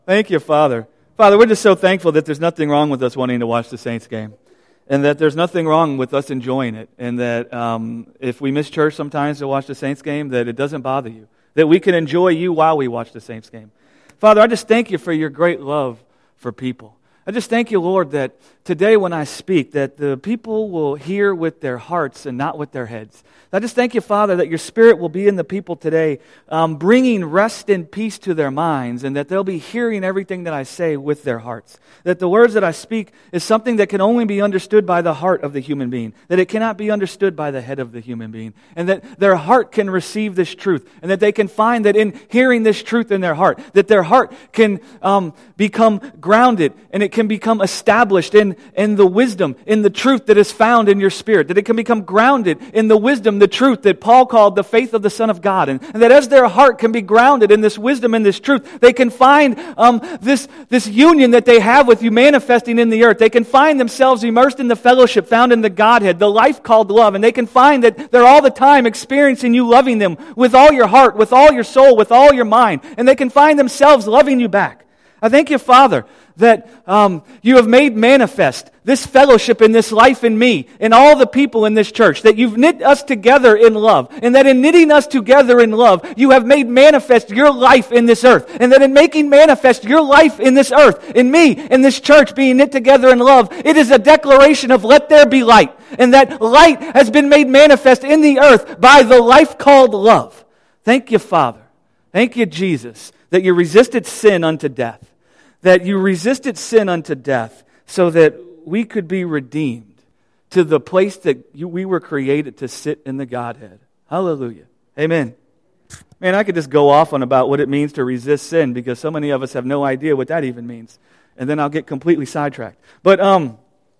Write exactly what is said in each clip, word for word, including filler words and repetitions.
Thank you, Father. Father, we're just so thankful that there's nothing wrong with us wanting to watch the Saints game, and that there's nothing wrong with us enjoying it, and that um, if we miss church sometimes to watch the Saints game, that it doesn't bother you, that we can enjoy you while we watch the Saints game. Father, I just thank you for your great love for people. I just thank you, Lord, that today when I speak, that the people will hear with their hearts and not with their heads. I just thank you, Father, that your Spirit will be in the people today, um, bringing rest and peace to their minds, and that they'll be hearing everything that I say with their hearts. That the words that I speak is something that can only be understood by the heart of the human being, that it cannot be understood by the head of the human being, and that their heart can receive this truth, and that they can find that in hearing this truth in their heart, that their heart can um, become grounded, and it can become established in, in the wisdom, in the truth that is found in your Spirit, that it can become grounded in the wisdom, the truth that Paul called the faith of the Son of God, and, and that as their heart can be grounded in this wisdom and this truth, they can find um, this, this union that they have with you manifesting in the earth. They can find themselves immersed in the fellowship found in the Godhead, the life called love, and they can find that they're all the time experiencing you loving them with all your heart, with all your soul, with all your mind, and they can find themselves loving you back. I thank you, Father, that um, you have made manifest this fellowship and this life in me and all the people in this church, that you've knit us together in love, and that in knitting us together in love, you have made manifest your life in this earth, and that in making manifest your life in this earth, in me, in this church being knit together in love, it is a declaration of let there be light, and that light has been made manifest in the earth by the life called love. Thank you, Father. Thank you, Jesus, that you resisted sin unto death. That you resisted sin unto death so that we could be redeemed to the place that you, we were created to sit in the Godhead. Hallelujah. Amen. Man, I could just go off on about what it means to resist sin, because so many of us have no idea what that even means. And then I'll get completely sidetracked. But um,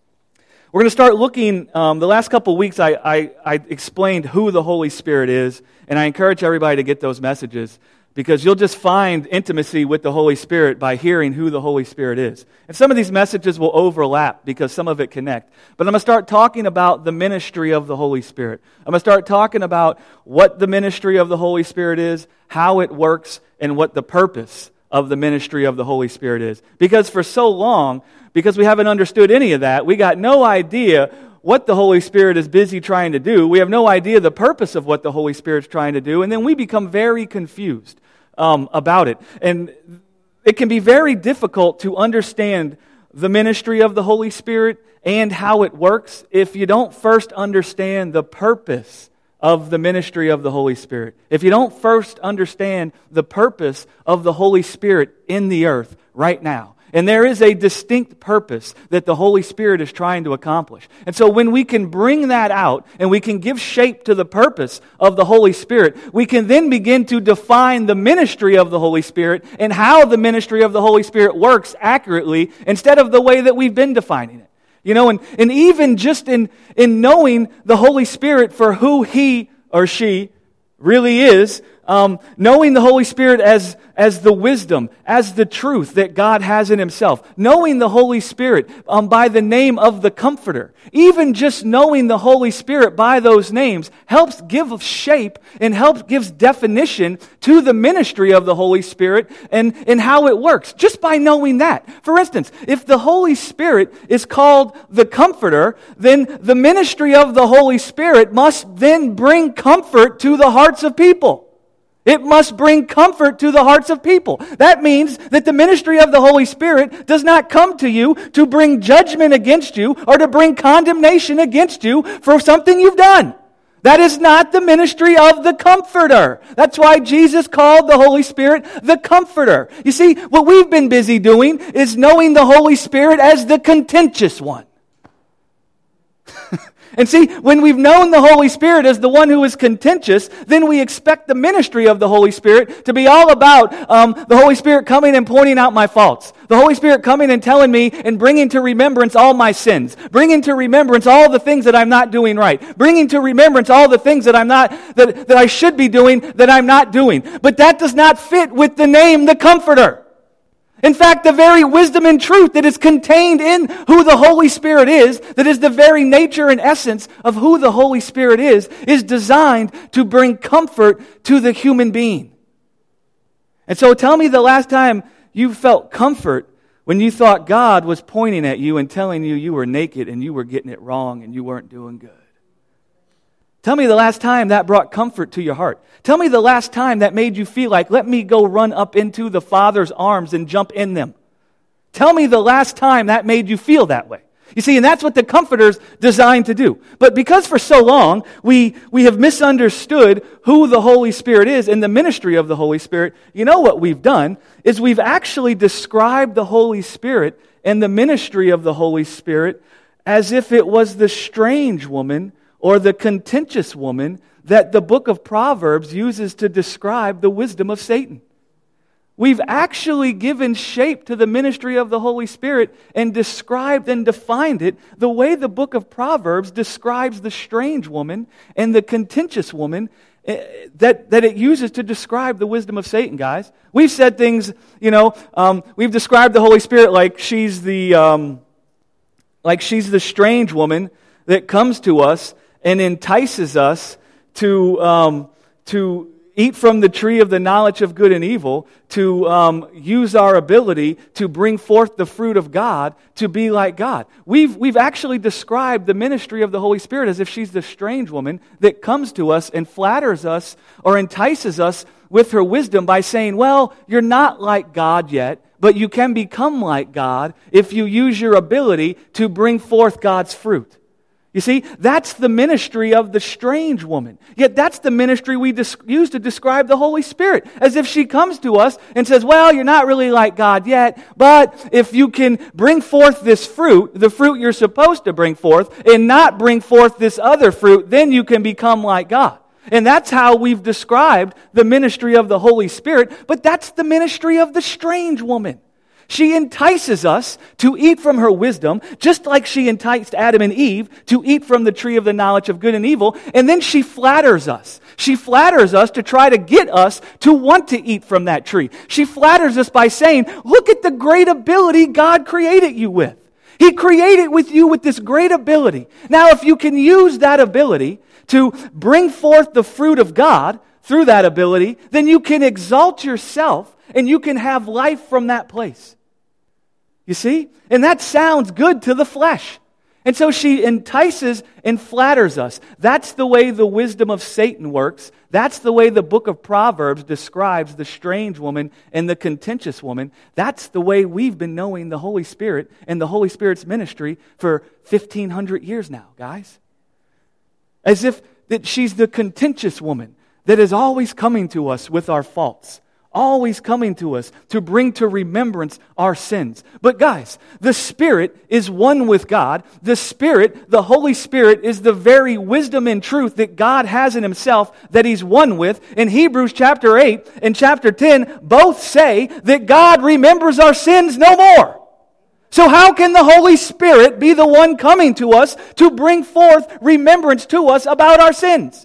we're going to start looking, um, the last couple of weeks I, I, I explained who the Holy Spirit is, and I encourage everybody to get those messages, because you'll just find intimacy with the Holy Spirit by hearing who the Holy Spirit is. And some of these messages will overlap because some of it connect. But I'm going to start talking about the ministry of the Holy Spirit. I'm going to start talking about what the ministry of the Holy Spirit is, how it works, and what the purpose of the ministry of the Holy Spirit is. Because for so long, because we haven't understood any of that, we got no idea what the Holy Spirit is busy trying to do. We have no idea the purpose of what the Holy Spirit's trying to do, and then we become very confused um, about it. And it can be very difficult to understand the ministry of the Holy Spirit and how it works if you don't first understand the purpose of the ministry of the Holy Spirit. If you don't first understand the purpose of the Holy Spirit in the earth right now. And there is a distinct purpose that the Holy Spirit is trying to accomplish. And so when we can bring that out and we can give shape to the purpose of the Holy Spirit, we can then begin to define the ministry of the Holy Spirit and how the ministry of the Holy Spirit works accurately instead of the way that we've been defining it. You know, and, and even just in, in knowing the Holy Spirit for who He or she really is, um, knowing the Holy Spirit as, as the wisdom, as the truth that God has in Himself, knowing the Holy Spirit um, by the name of the Comforter, even just knowing the Holy Spirit by those names helps give shape and helps gives definition to the ministry of the Holy Spirit and, and how it works, just by knowing that. For instance, if the Holy Spirit is called the Comforter, then the ministry of the Holy Spirit must then bring comfort to the hearts of people. It must bring comfort to the hearts of people. That means that the ministry of the Holy Spirit does not come to you to bring judgment against you or to bring condemnation against you for something you've done. That is not the ministry of the Comforter. That's why Jesus called the Holy Spirit the Comforter. You see, what we've been busy doing is knowing the Holy Spirit as the contentious one. And see, when we've known the Holy Spirit as the one who is contentious, then we expect the ministry of the Holy Spirit to be all about um, the Holy Spirit coming and pointing out my faults. The Holy Spirit coming and telling me and bringing to remembrance all my sins. Bringing to remembrance all the things that I'm not doing right. Bringing to remembrance all the things that I'm not, that, that I should be doing that I'm not doing. But that does not fit with the name, the Comforter. In fact, the very wisdom and truth that is contained in who the Holy Spirit is, that is the very nature and essence of who the Holy Spirit is, is designed to bring comfort to the human being. And so tell me the last time you felt comfort when you thought God was pointing at you and telling you you were naked and you were getting it wrong and you weren't doing good? Tell me the last time that brought comfort to your heart. Tell me the last time that made you feel like, let me go run up into the Father's arms and jump in them. Tell me the last time that made you feel that way. You see, and that's what the Comforter's designed to do. But because for so long we, we have misunderstood who the Holy Spirit is and the ministry of the Holy Spirit, you know what we've done is we've actually described the Holy Spirit and the ministry of the Holy Spirit as if it was the strange woman or the contentious woman that the book of Proverbs uses to describe the wisdom of Satan. We've actually given shape to the ministry of the Holy Spirit and described and defined it the way the book of Proverbs describes the strange woman and the contentious woman that, that it uses to describe the wisdom of Satan, guys. We've said things, you know, um, we've described the Holy Spirit like she's the, um, like she's the strange woman that comes to us and entices us to, um, to eat from the tree of the knowledge of good and evil, to um, use our ability to bring forth the fruit of God, to be like God. We've, we've actually described the ministry of the Holy Spirit as if she's the strange woman that comes to us and flatters us or entices us with her wisdom by saying, well, you're not like God yet, but you can become like God if you use your ability to bring forth God's fruit. You see, that's the ministry of the strange woman. Yet that's the ministry we dis- use to describe the Holy Spirit. As if she comes to us and says, well, you're not really like God yet, but if you can bring forth this fruit, the fruit you're supposed to bring forth, and not bring forth this other fruit, then you can become like God. And that's how we've described the ministry of the Holy Spirit, but that's the ministry of the strange woman. She entices us to eat from her wisdom, just like she enticed Adam and Eve to eat from the tree of the knowledge of good and evil, and then she flatters us. She flatters us to try to get us to want to eat from that tree. She flatters us by saying, look at the great ability God created you with. He created with you with this great ability. Now, if you can use that ability to bring forth the fruit of God through that ability, then you can exalt yourself and you can have life from that place. You see? And that sounds good to the flesh. And so she entices and flatters us. That's the way the wisdom of Satan works. That's the way the book of Proverbs describes the strange woman and the contentious woman. That's the way we've been knowing the Holy Spirit and the Holy Spirit's ministry for fifteen hundred years now, guys. As if that she's the contentious woman that is always coming to us with our faults. Always coming to us to bring to remembrance our sins. But guys, the Spirit is one with God. The Spirit, the Holy Spirit, is the very wisdom and truth that God has in Himself that He's one with. In Hebrews chapter eight and chapter ten, both say that God remembers our sins no more. So how can the Holy Spirit be the one coming to us to bring forth remembrance to us about our sins?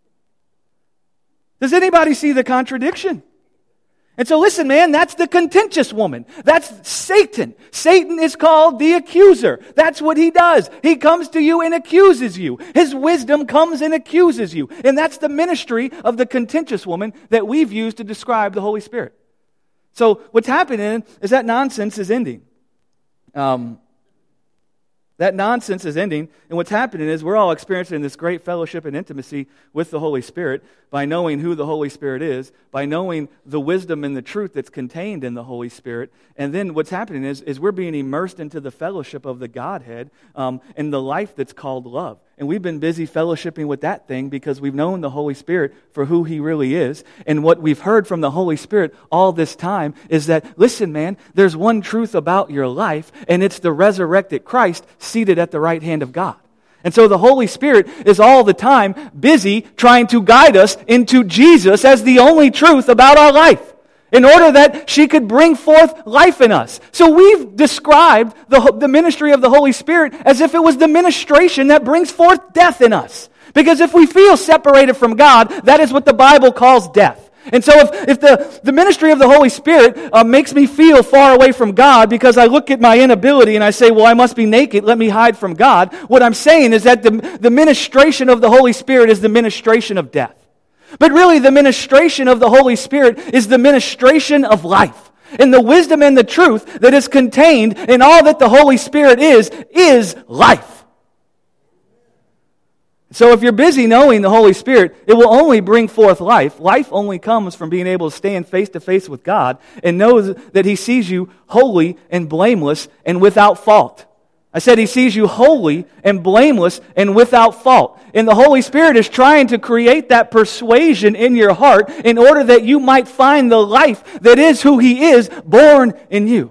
Does anybody see the contradiction? And so listen, man, that's the contentious woman. That's Satan. Satan is called the accuser. That's what he does. He comes to you and accuses you. His wisdom comes and accuses you. And that's the ministry of the contentious woman that we've used to describe the Holy Spirit. So what's happening is that nonsense is ending. Um, that nonsense is ending, and what's happening is we're all experiencing this great fellowship and intimacy with the Holy Spirit by knowing who the Holy Spirit is, by knowing the wisdom and the truth that's contained in the Holy Spirit. And then what's happening is, is we're being immersed into the fellowship of the Godhead um, and the life that's called love. And we've been busy fellowshipping with that thing because we've known the Holy Spirit for who He really is. And what we've heard from the Holy Spirit all this time is that, listen, man, there's one truth about your life, and it's the resurrected Christ seated at the right hand of God. And so the Holy Spirit is all the time busy trying to guide us into Jesus as the only truth about our life, in order that she could bring forth life in us. So we've described the, the ministry of the Holy Spirit as if it was the ministration that brings forth death in us. Because if we feel separated from God, that is what the Bible calls death. And so if, if the, the ministry of the Holy Spirit uh, makes me feel far away from God because I look at my inability and I say, well, I must be naked, let me hide from God, what I'm saying is that the, the ministration of the Holy Spirit is the ministration of death. But really, the ministration of the Holy Spirit is the ministration of life. And the wisdom and the truth that is contained in all that the Holy Spirit is, is life. So if you're busy knowing the Holy Spirit, it will only bring forth life. Life only comes from being able to stand face to face with God and know that He sees you holy and blameless and without fault. I said He sees you holy and blameless and without fault. And the Holy Spirit is trying to create that persuasion in your heart in order that you might find the life that is who He is born in you.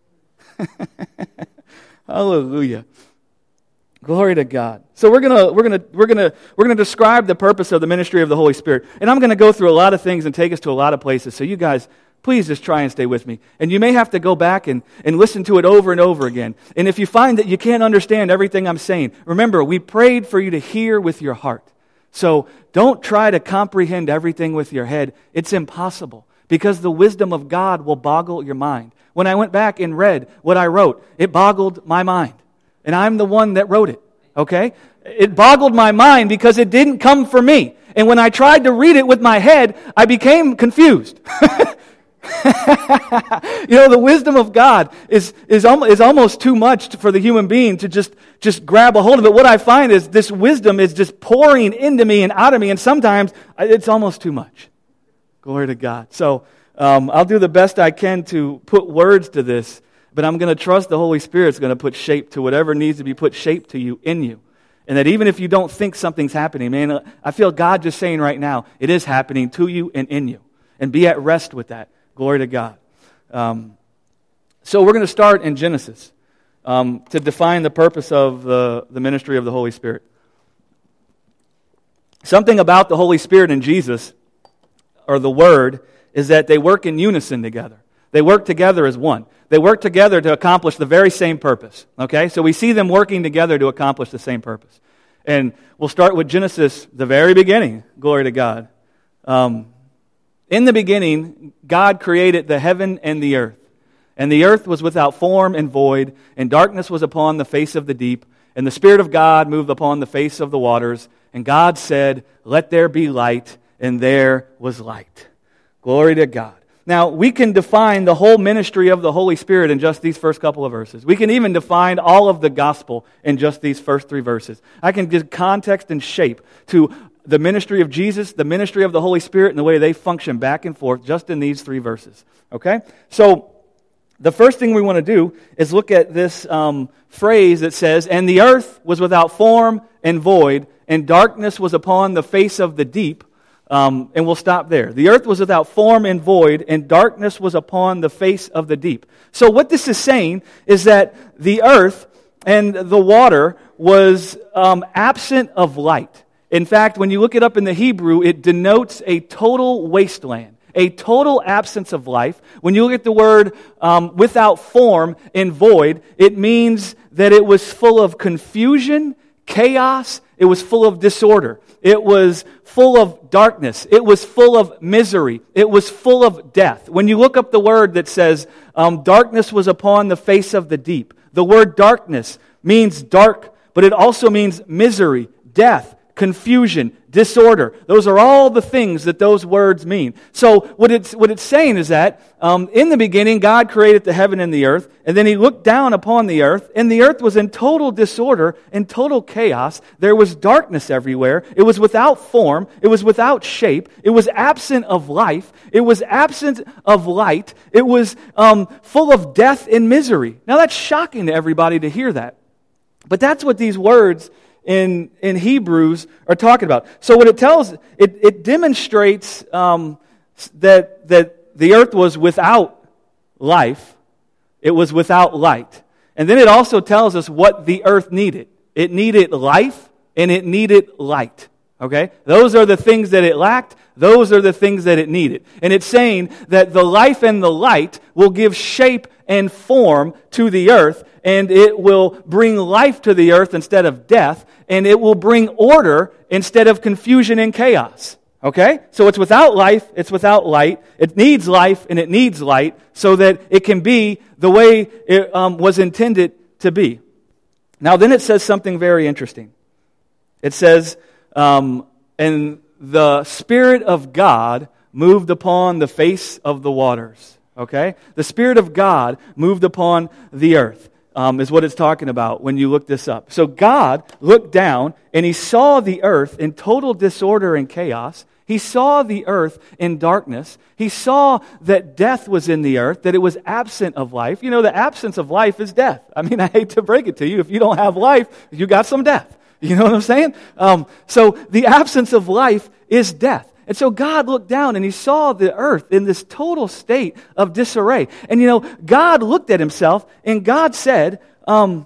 Hallelujah. Glory to God. So we're gonna we're gonna we're gonna we're gonna describe the purpose of the ministry of the Holy Spirit, and I'm gonna go through a lot of things and take us to a lot of places. So you guys, please just try and stay with me. And you may have to go back and, and listen to it over and over again. And if you find that you can't understand everything I'm saying, remember, we prayed for you to hear with your heart. So don't try to comprehend everything with your head. It's impossible, because the wisdom of God will boggle your mind. When I went back and read what I wrote, it boggled my mind. And I'm the one that wrote it, okay? It boggled my mind because it didn't come from me. And when I tried to read it with my head, I became confused. You know, the wisdom of God is is, al- is almost too much for the human being to just, just grab a hold of it. What I find is this wisdom is just pouring into me and out of me, and sometimes it's almost too much. Glory to God. So um, I'll do the best I can to put words to this, but I'm going to trust the Holy Spirit's going to put shape to whatever needs to be put shape to you, in you. And that even if you don't think something's happening, man, I feel God just saying right now, it is happening to you and in you. And be at rest with that. Glory to God. Um, so we're going to start in Genesis um, to define the purpose of the, the ministry of the Holy Spirit. Something about the Holy Spirit and Jesus, or the Word, is that they work in unison together. They work together as one. They work together to accomplish the very same purpose. Okay? So we see them working together to accomplish the same purpose. And we'll start with Genesis, the very beginning. Glory to God. Um, in the beginning, God created the heaven and the earth. And the earth was without form and void, and darkness was upon the face of the deep. And the Spirit of God moved upon the face of the waters. And God said, "Let there be light," and there was light. Glory to God. Now, we can define the whole ministry of the Holy Spirit in just these first couple of verses. We can even define all of the gospel in just these first three verses. I can give context and shape to the ministry of Jesus, the ministry of the Holy Spirit, and the way they function back and forth just in these three verses. Okay? So, the first thing we want to do is look at this um, phrase that says, "And the earth was without form and void, and darkness was upon the face of the deep." Um, and we'll stop there. The earth was without form and void, and darkness was upon the face of the deep. So what this is saying is that the earth and the water was um, absent of light. In fact, when you look it up in the Hebrew, it denotes a total wasteland, a total absence of life. When you look at the word um, without form and void, it means that it was full of confusion, chaos. It was full of disorder. It was full of darkness. It was full of misery. It was full of death. When you look up the word that says, um, darkness was upon the face of the deep, the word darkness means dark, but it also means misery, death, confusion, disorder. Those are all the things that those words mean. So what it's what it's saying is that um, in the beginning, God created the heaven and the earth, and then He looked down upon the earth, and the earth was in total disorder and total chaos. There was darkness everywhere. It was without form. It was without shape. It was absent of life. It was absent of light. It was um, full of death and misery. Now that's shocking to everybody to hear that. But that's what these words in in Hebrews are talking about. So what it tells, it, it demonstrates um, that, that the earth was without life. It was without light. And then it also tells us what the earth needed. It needed life and it needed light. Okay? Those are the things that it lacked. Those are the things that it needed. And it's saying that the life and the light will give shape and form to the earth, and it will bring life to the earth instead of death, and it will bring order instead of confusion and chaos. Okay? So it's without life, it's without light, it needs life, and it needs light, so that it can be the way it um, was intended to be. Now then it says something very interesting. It says, um, and the Spirit of God moved upon the face of the waters. Okay? The Spirit of God moved upon the earth, um, is what it's talking about when you look this up. So God looked down and He saw the earth in total disorder and chaos. He saw the earth in darkness. He saw that death was in the earth, that it was absent of life. You know, the absence of life is death. I mean, I hate to break it to you. If you don't have life, you got some death. You know what I'm saying? Um, so the absence of life is death. And so God looked down and He saw the earth in this total state of disarray. And you know, God looked at Himself and God said, um,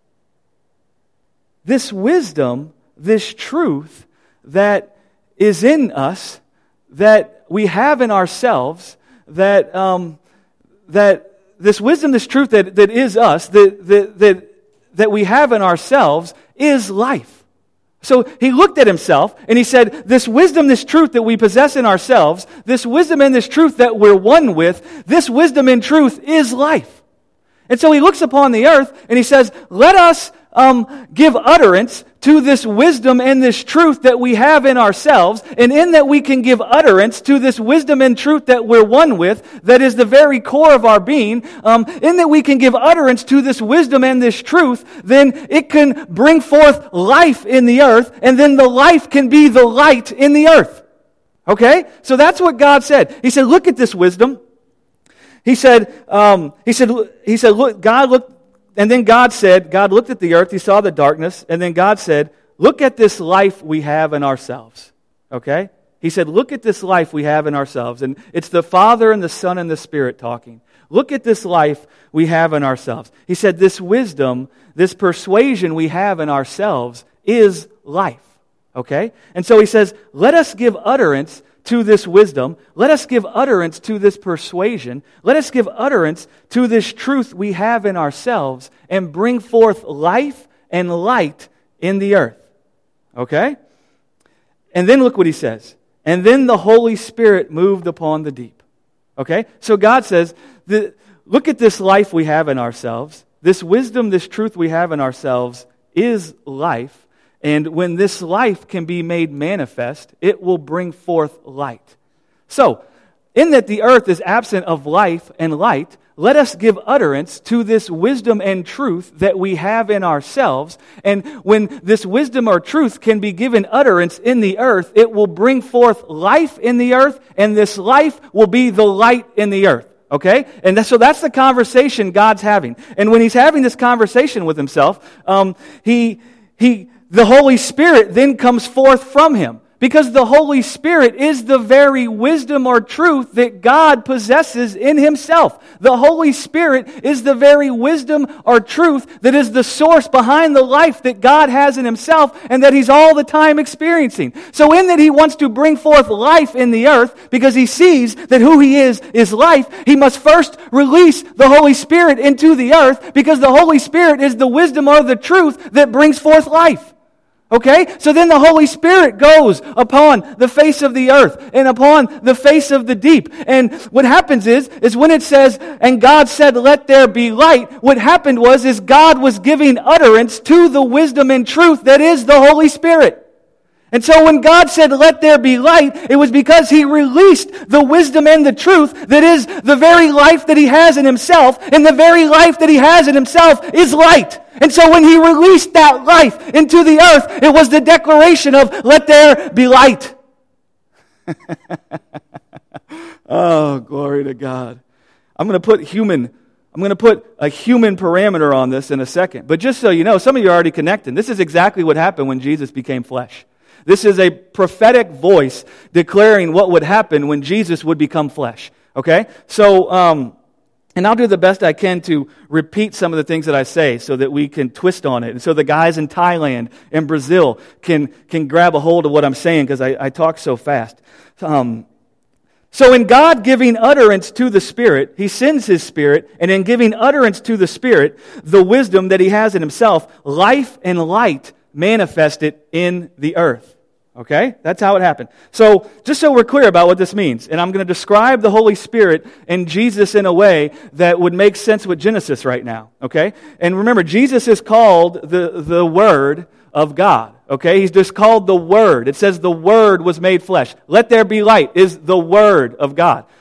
this wisdom, this truth that is in us, that we have in ourselves, that um, that this wisdom, this truth that, that is us, that, that, that, that we have in ourselves is life. So He looked at Himself and He said, this wisdom, this truth that we possess in ourselves, this wisdom and this truth that we're one with, this wisdom and truth is life. And so He looks upon the earth and He says, let us um, give utterance to this wisdom and this truth that we have in ourselves, and in that we can give utterance to this wisdom and truth that we're one with, that is the very core of our being, um, in that we can give utterance to this wisdom and this truth, then it can bring forth life in the earth, and then the life can be the light in the earth. Okay? So that's what God said. He said, look at this wisdom. He said, um, he said, he said, look, God looked, and then God said, God looked at the earth, He saw the darkness, and then God said, look at this life we have in ourselves. Okay? He said, look at this life we have in ourselves. And it's the Father and the Son and the Spirit talking. Look at this life we have in ourselves. He said, this wisdom, this persuasion we have in ourselves is life. Okay? And so He says, let us give utterance to this wisdom. Let us give utterance to this persuasion. Let us give utterance to this truth we have in ourselves and bring forth life and light in the earth. Okay? And then look what He says. And then the Holy Spirit moved upon the deep. Okay? So God says, the, look at this life we have in ourselves. This wisdom, this truth we have in ourselves is life. And when this life can be made manifest, it will bring forth light. So, in that the earth is absent of life and light, let us give utterance to this wisdom and truth that we have in ourselves. And when this wisdom or truth can be given utterance in the earth, it will bring forth life in the earth, and this life will be the light in the earth. Okay? And that's, so that's the conversation God's having. And when He's having this conversation with Himself, um, He... he the Holy Spirit then comes forth from Him. Because the Holy Spirit is the very wisdom or truth that God possesses in Himself. The Holy Spirit is the very wisdom or truth that is the source behind the life that God has in Himself and that He's all the time experiencing. So in that He wants to bring forth life in the earth, because He sees that who He is is life, He must first release the Holy Spirit into the earth, because the Holy Spirit is the wisdom or the truth that brings forth life. Okay? So then the Holy Spirit goes upon the face of the earth and upon the face of the deep. And what happens is, is when it says, and God said, let there be light, what happened was, is God was giving utterance to the wisdom and truth that is the Holy Spirit. And so when God said, let there be light, it was because He released the wisdom and the truth that is the very life that He has in Himself, and the very life that He has in Himself is light. And so when He released that life into the earth, it was the declaration of, let there be light. Oh, glory to God. I'm going to put human, I'm going to put a human parameter on this in a second. But just so you know, some of you are already connecting. This is exactly what happened when Jesus became flesh. This is a prophetic voice declaring what would happen when Jesus would become flesh. Okay? So, um, and I'll do the best I can to repeat some of the things that I say so that we can twist on it. And so the guys in Thailand and Brazil can, can grab a hold of what I'm saying, because I, I talk so fast. Um, so in God giving utterance to the Spirit, He sends His Spirit, and in giving utterance to the Spirit, the wisdom that He has in Himself, life and light manifested in the earth. Okay? That's how it happened. So, just so we're clear about what this means, and I'm going to describe the Holy Spirit and Jesus in a way that would make sense with Genesis right now. Okay? And remember, Jesus is called the, the Word of God. Okay? He's just called the Word. It says the Word was made flesh. Let there be light is the Word of God.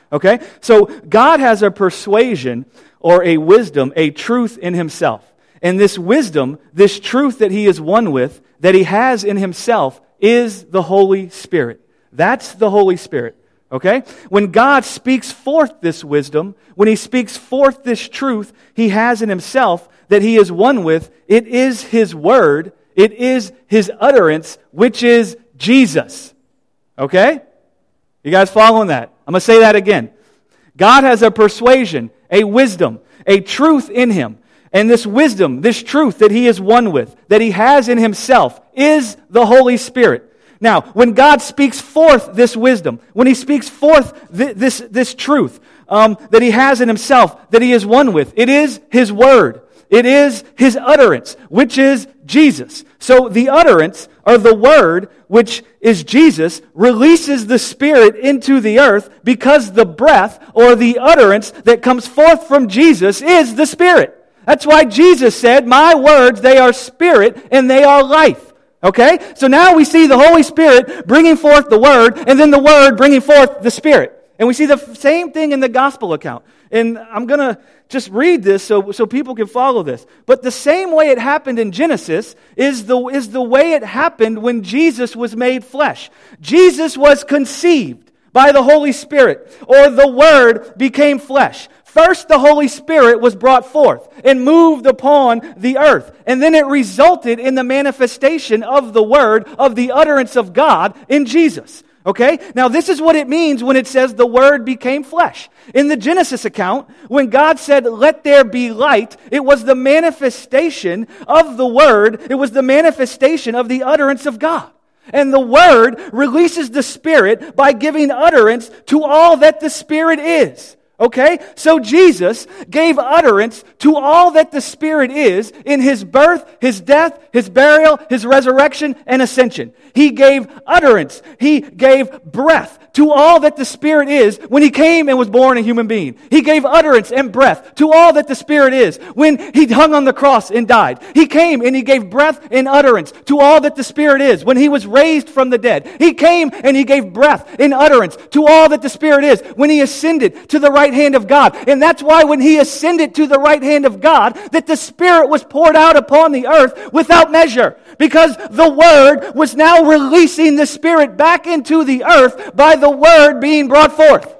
Okay? So God has a persuasion or a wisdom, a truth in himself. And this wisdom, this truth that he is one with, that he has in himself, is the Holy Spirit. That's the Holy Spirit. Okay? When God speaks forth this wisdom, when he speaks forth this truth he has in himself that he is one with, it is his word, it is his utterance, which is Jesus. Okay? You guys following that? I'm going to say that again. God has a persuasion, a wisdom, a truth in him. And this wisdom, this truth that he is one with, that he has in himself, is the Holy Spirit. Now, when God speaks forth this wisdom, when he speaks forth th- this, this truth um, that he has in himself, that he is one with, it is his word. It is his utterance, which is Jesus. So the utterance, or the word, which is Jesus, releases the Spirit into the earth because the breath, or the utterance that comes forth from Jesus is the Spirit. That's why Jesus said, my words, they are spirit and they are life. Okay? So now we see the Holy Spirit bringing forth the Word, and then the Word bringing forth the Spirit. And we see the same thing in the Gospel account. And I'm going to just read this so, so people can follow this. But the same way it happened in Genesis is the, is the way it happened when Jesus was made flesh. Jesus was conceived by the Holy Spirit, or the Word became flesh. First, the Holy Spirit was brought forth and moved upon the earth. And then it resulted in the manifestation of the Word, of the utterance of God in Jesus. Okay? Now, this is what it means when it says the Word became flesh. In the Genesis account, when God said, let there be light, it was the manifestation of the Word. It was the manifestation of the utterance of God. And the Word releases the Spirit by giving utterance to all that the Spirit is. Okay? So Jesus gave utterance to all that the Spirit is in His birth, His death, His burial, His resurrection, and ascension. He gave utterance. He gave breath to all that the Spirit is when He came and was born a human being. He gave utterance and breath to all that the Spirit is when He hung on the cross and died. He came and He gave breath and utterance to all that the Spirit is when He was raised from the dead. He came and He gave breath and utterance to all that the Spirit is when He ascended to the right hand of God. And that's why when He ascended to the right hand of God, that the Spirit was poured out upon the earth without measure. Because the Word was now releasing the Spirit back into the earth by the Word being brought forth.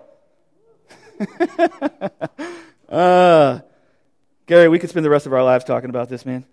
uh, Gary, we could spend the rest of our lives talking about this, man.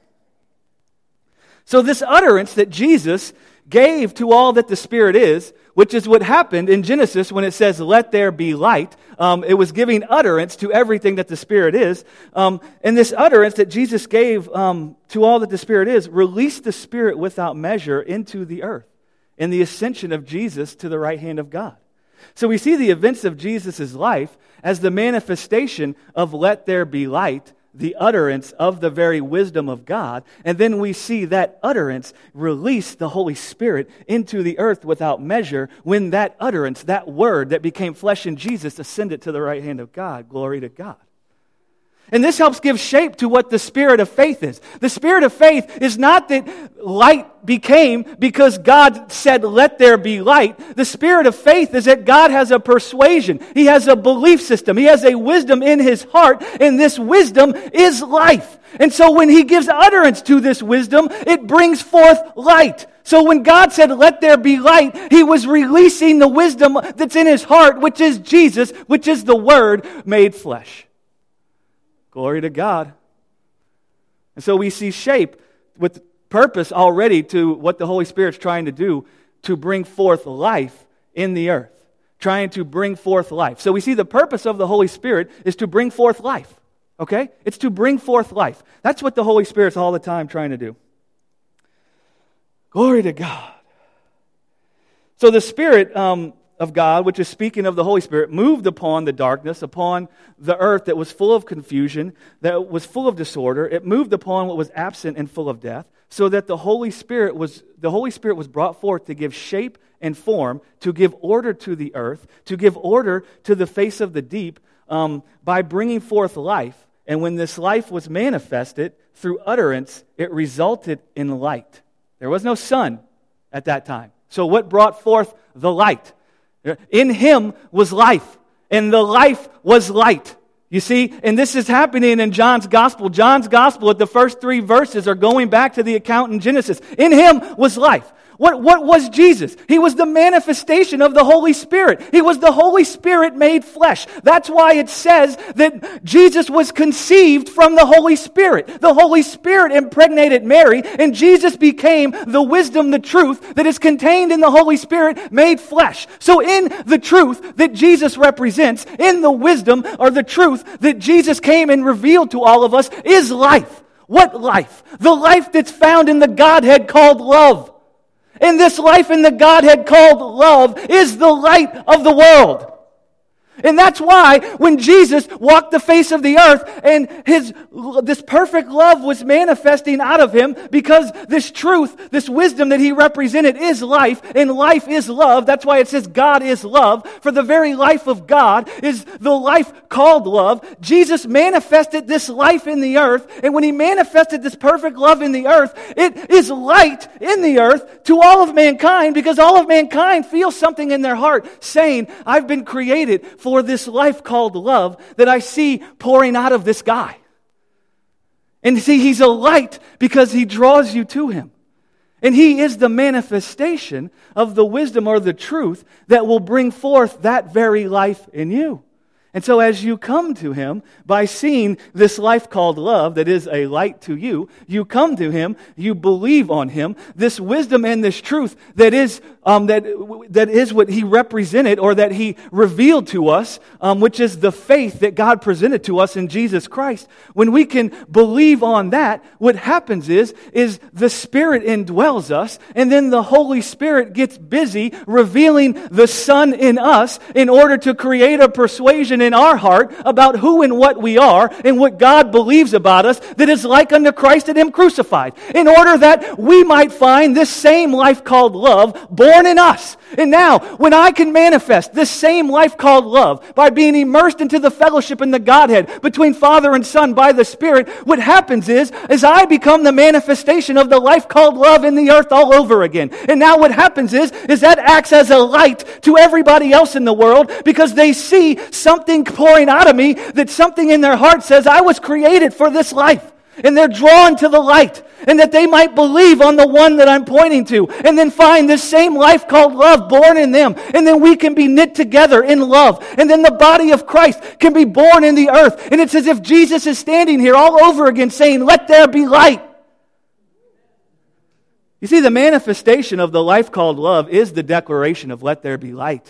So this utterance that Jesus gave to all that the Spirit is, which is what happened in Genesis when it says, let there be light. Um, it was giving utterance to everything that the Spirit is. Um, and this utterance that Jesus gave um, to all that the Spirit is released the Spirit without measure into the earth in the ascension of Jesus to the right hand of God. So we see the events of Jesus' life as the manifestation of let there be light, the utterance of the very wisdom of God, and then we see that utterance release the Holy Spirit into the earth without measure when that utterance, that word that became flesh in Jesus ascended to the right hand of God. Glory to God. And this helps give shape to what the spirit of faith is. The spirit of faith is not that light became because God said, let there be light. The spirit of faith is that God has a persuasion. He has a belief system. He has a wisdom in His heart, and this wisdom is life. And so when He gives utterance to this wisdom, it brings forth light. So when God said, let there be light, He was releasing the wisdom that's in His heart, which is Jesus, which is the Word made flesh. Glory to God. And so we see shape with purpose already to what the Holy Spirit's trying to do to bring forth life in the earth. Trying to bring forth life. So we see the purpose of the Holy Spirit is to bring forth life. Okay? It's to bring forth life. That's what the Holy Spirit's all the time trying to do. Glory to God. So the Spirit um, of God, which is speaking of the Holy Spirit, moved upon the darkness, upon the earth that was full of confusion, that was full of disorder. It moved upon what was absent and full of death, so that the Holy Spirit was the Holy Spirit was brought forth to give shape and form, to give order to the earth, to give order to the face of the deep, um, by bringing forth life. And when this life was manifested through utterance, it resulted in light. There was no sun at that time. So what brought forth the light? In Him was life, and the life was light. You see, and this is happening in John's Gospel. John's Gospel, at the first three verses, are going back to the account in Genesis. In Him was life. What, what was Jesus? He was the manifestation of the Holy Spirit. He was the Holy Spirit made flesh. That's why it says that Jesus was conceived from the Holy Spirit. The Holy Spirit impregnated Mary, and Jesus became the wisdom, the truth that is contained in the Holy Spirit made flesh. So in the truth that Jesus represents, in the wisdom or the truth that Jesus came and revealed to all of us, is life. What life? The life that's found in the Godhead called love. And this life in the Godhead called love is the light of the world. And that's why when Jesus walked the face of the earth and his this perfect love was manifesting out of Him, because this truth, this wisdom that He represented is life, and life is love. That's why it says God is love. For the very life of God is the life called love. Jesus manifested this life in the earth, and when He manifested this perfect love in the earth, it is light in the earth to all of mankind, because all of mankind feels something in their heart saying, I've been created for for this life called love that I see pouring out of this guy. And see, He's a light because He draws you to Him. And He is the manifestation of the wisdom or the truth that will bring forth that very life in you. And so as you come to Him by seeing this life called love that is a light to you, you come to Him, you believe on Him, this wisdom and this truth that is um, that that is what He represented or that He revealed to us, um, which is the faith that God presented to us in Jesus Christ. When we can believe on that, what happens is, is the Spirit indwells us, and then the Holy Spirit gets busy revealing the Son in us in order to create a persuasion in our heart about who and what we are and what God believes about us that is like unto Christ and Him crucified, in order that we might find this same life called love born in us. And now, when I can manifest this same life called love by being immersed into the fellowship in the Godhead between Father and Son by the Spirit, what happens is, is I become the manifestation of the life called love in the earth all over again. And now what happens is, is that acts as a light to everybody else in the world, because they see something pouring out of me, that something in their heart says, I was created for this life. And they're drawn to the light, and that they might believe on the one that I'm pointing to, and then find this same life called love born in them, and then we can be knit together in love, and then the body of Christ can be born in the earth, and it's as if Jesus is standing here all over again saying, let there be light. You see, the manifestation of the life called love is the declaration of let there be light.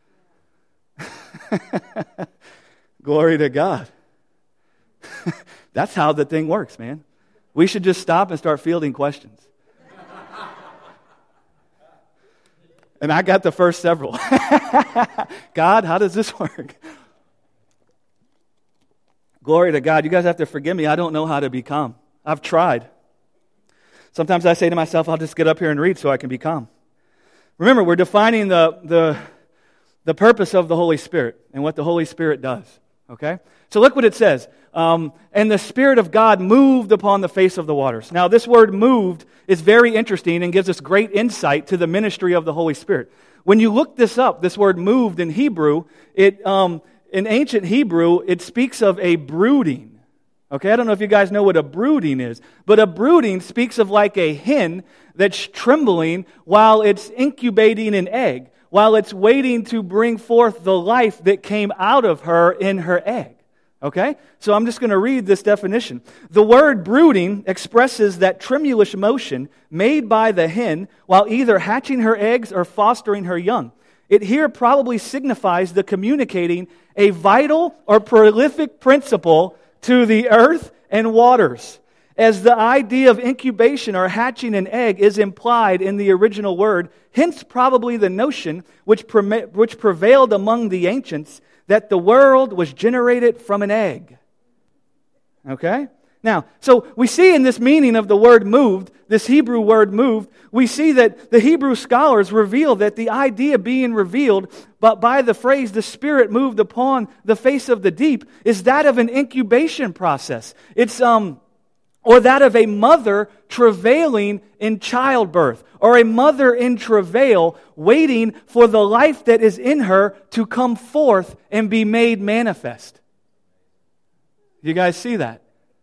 Glory to God. That's how the thing works, man. We should just stop and start fielding questions. And I got the first several. God, how does this work? Glory to God. You guys have to forgive me. I don't know how to be calm. I've tried. Sometimes I say to myself, I'll just get up here and read so I can be calm. Remember, we're defining the, the, the purpose of the Holy Spirit and what the Holy Spirit does. Okay? So look what it says. Um, and the Spirit of God moved upon the face of the waters. Now, this word moved is very interesting and gives us great insight to the ministry of the Holy Spirit. When you look this up, this word moved in Hebrew, it um, in ancient Hebrew, it speaks of a brooding. Okay, I don't know if you guys know what a brooding is, but a brooding speaks of like a hen that's trembling while it's incubating an egg, while it's waiting to bring forth the life that came out of her in her egg. Okay? So I'm just going to read this definition. The word brooding expresses that tremulous motion made by the hen while either hatching her eggs or fostering her young. It here probably signifies the communicating a vital or prolific principle to the earth and waters, as the idea of incubation or hatching an egg is implied in the original word, hence probably the notion which, pre- which prevailed among the ancients that the world was generated from an egg. Okay? Now, so we see in this meaning of the word moved, this Hebrew word moved, we see that the Hebrew scholars reveal that the idea being revealed but by the phrase, the Spirit moved upon the face of the deep, is that of an incubation process. It's um. or that of a mother travailing in childbirth, or a mother in travail waiting for the life that is in her to come forth and be made manifest. You guys see that?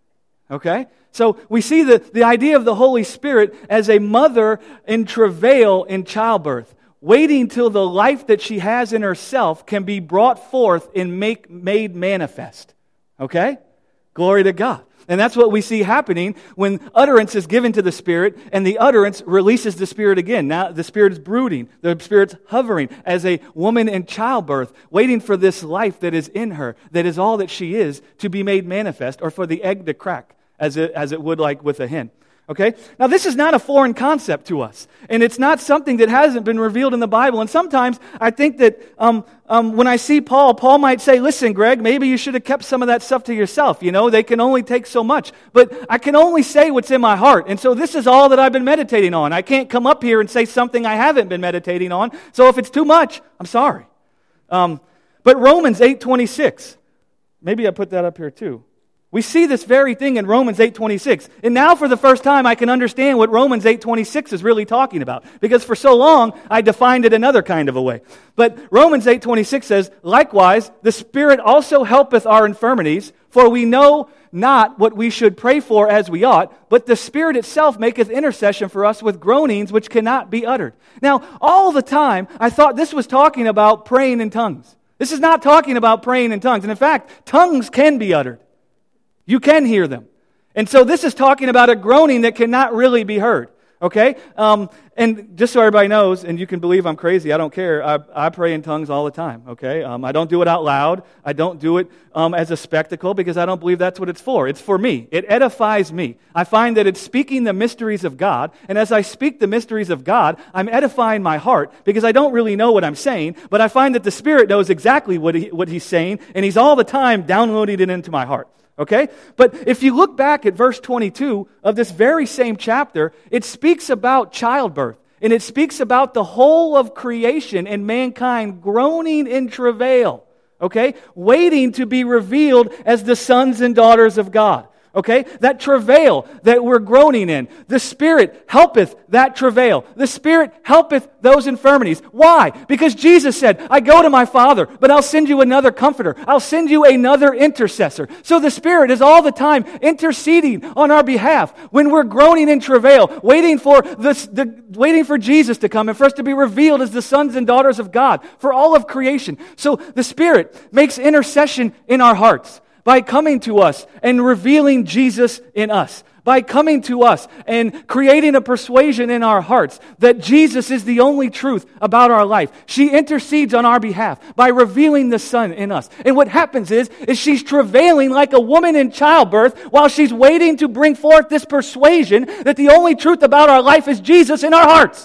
Okay? So we see the, the idea of the Holy Spirit as a mother in travail in childbirth, waiting till the life that she has in herself can be brought forth and make made manifest. Okay? Glory to God. And that's what we see happening when utterance is given to the Spirit and the utterance releases the Spirit again. Now the Spirit is brooding. The Spirit's hovering as a woman in childbirth, waiting for this life that is in her, that is all that she is, to be made manifest, or for the egg to crack, as it, as it would like with a hen. Okay? Now this is not a foreign concept to us. And it's not something that hasn't been revealed in the Bible. And sometimes I think that um, um, when I see Paul, Paul might say, listen, Greg, maybe you should have kept some of that stuff to yourself. You know, they can only take so much. But I can only say what's in my heart. And so this is all that I've been meditating on. I can't come up here and say something I haven't been meditating on. So if it's too much, I'm sorry. Um, but Romans eight twenty-six, maybe I put that up here too. We see this very thing in Romans eight twenty-six. And now for the first time I can understand what Romans eight twenty-six is really talking about. Because for so long I defined it another kind of a way. But Romans eight twenty-six says, likewise, the Spirit also helpeth our infirmities, for we know not what we should pray for as we ought, but the Spirit itself maketh intercession for us with groanings which cannot be uttered. Now, all the time I thought this was talking about praying in tongues. This is not talking about praying in tongues. And in fact, tongues can be uttered. You can hear them. And so this is talking about a groaning that cannot really be heard. Okay? Um, and just so everybody knows, and you can believe I'm crazy, I don't care. I, I pray in tongues all the time. Okay? Um, I don't do it out loud. I don't do it um, as a spectacle because I don't believe that's what it's for. It's for me. It edifies me. I find that it's speaking the mysteries of God. And as I speak the mysteries of God, I'm edifying my heart because I don't really know what I'm saying. But I find that the Spirit knows exactly what, he, what He's saying. And He's all the time downloading it into my heart. Okay? But if you look back at verse twenty-two of this very same chapter, it speaks about childbirth. And it speaks about the whole of creation and mankind groaning in travail. Okay? Waiting to be revealed as the sons and daughters of God. Okay? That travail that we're groaning in. The Spirit helpeth that travail. The Spirit helpeth those infirmities. Why? Because Jesus said, I go to my Father, but I'll send you another comforter. I'll send you another intercessor. So the Spirit is all the time interceding on our behalf when we're groaning in travail, waiting for this, the, waiting for Jesus to come and for us to be revealed as the sons and daughters of God for all of creation. So the Spirit makes intercession in our hearts by coming to us and revealing Jesus in us. By coming to us and creating a persuasion in our hearts that Jesus is the only truth about our life. She intercedes on our behalf by revealing the Son in us. And what happens is, is she's travailing like a woman in childbirth while she's waiting to bring forth this persuasion that the only truth about our life is Jesus in our hearts.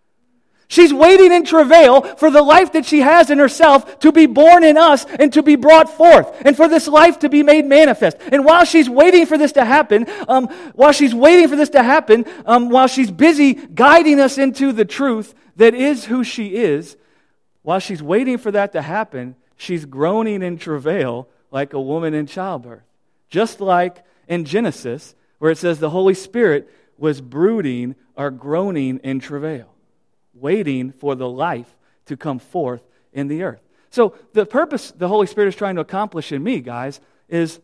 She's waiting in travail for the life that she has in herself to be born in us and to be brought forth, and for this life to be made manifest. And while she's waiting for this to happen, um, while she's waiting for this to happen, um, while she's busy guiding us into the truth that is who she is, while she's waiting for that to happen, she's groaning in travail like a woman in childbirth. Just like in Genesis, where it says the Holy Spirit was brooding or groaning in travail, waiting for the life to come forth in the earth. So the purpose the Holy Spirit is trying to accomplish in me, guys, is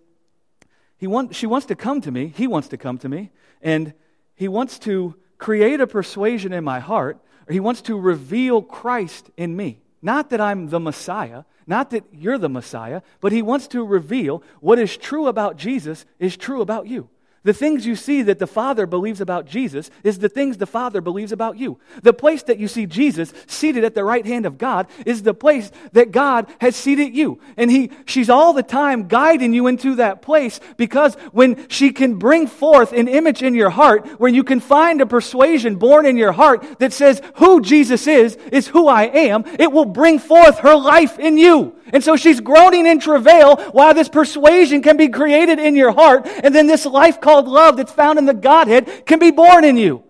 he want, she wants to come to me, he wants to come to me, and he wants to create a persuasion in my heart, or he wants to reveal Christ in me. Not that I'm the Messiah, not that you're the Messiah, but he wants to reveal what is true about Jesus is true about you. The things you see that the Father believes about Jesus is the things the Father believes about you. The place that you see Jesus seated at the right hand of God is the place that God has seated you. And he, she's all the time guiding you into that place, because when she can bring forth an image in your heart where you can find a persuasion born in your heart that says who Jesus is, is who I am, it will bring forth her life in you. And so she's groaning in travail while this persuasion can be created in your heart, and then this life called love that's found in the Godhead can be born in you.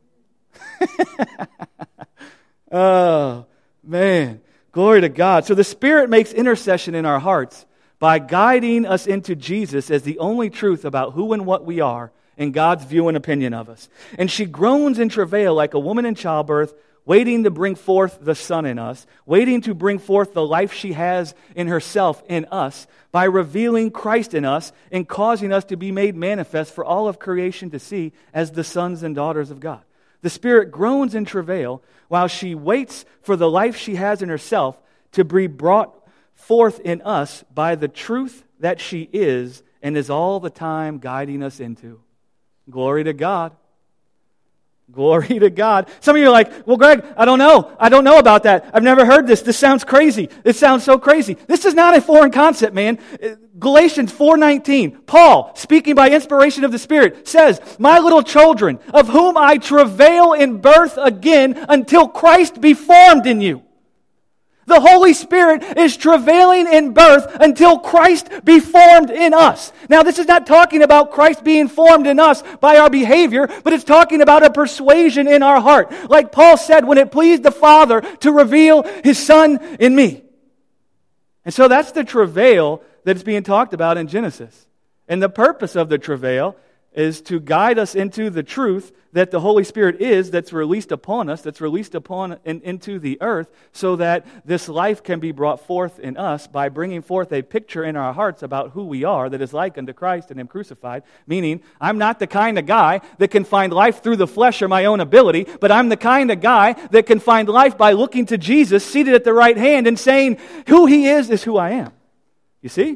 Oh, man. Glory to God. So the Spirit makes intercession in our hearts by guiding us into Jesus as the only truth about who and what we are in God's view and opinion of us. And she groans in travail like a woman in childbirth, waiting to bring forth the Son in us, waiting to bring forth the life she has in herself in us, by revealing Christ in us and causing us to be made manifest for all of creation to see as the sons and daughters of God. The Spirit groans in travail while she waits for the life she has in herself to be brought forth in us by the truth that she is and is all the time guiding us into. Glory to God. Glory to God. Some of you are like, well, Greg, I don't know. I don't know about that. I've never heard this. This sounds crazy. This sounds so crazy. This is not a foreign concept, man. Galatians four nineteen, Paul, speaking by inspiration of the Spirit, says, my little children, of whom I travail in birth again until Christ be formed in you. The Holy Spirit is travailing in birth until Christ be formed in us. Now, this is not talking about Christ being formed in us by our behavior, but it's talking about a persuasion in our heart. Like Paul said, when it pleased the Father to reveal His Son in me. And so that's the travail that is being talked about in Genesis. And the purpose of the travail is to guide us into the truth that the Holy Spirit is, that's released upon us, that's released upon in, into the earth, so that this life can be brought forth in us by bringing forth a picture in our hearts about who we are that is like unto Christ and Him crucified. Meaning, I'm not the kind of guy that can find life through the flesh or my own ability, but I'm the kind of guy that can find life by looking to Jesus seated at the right hand and saying, who He is is who I am. You see?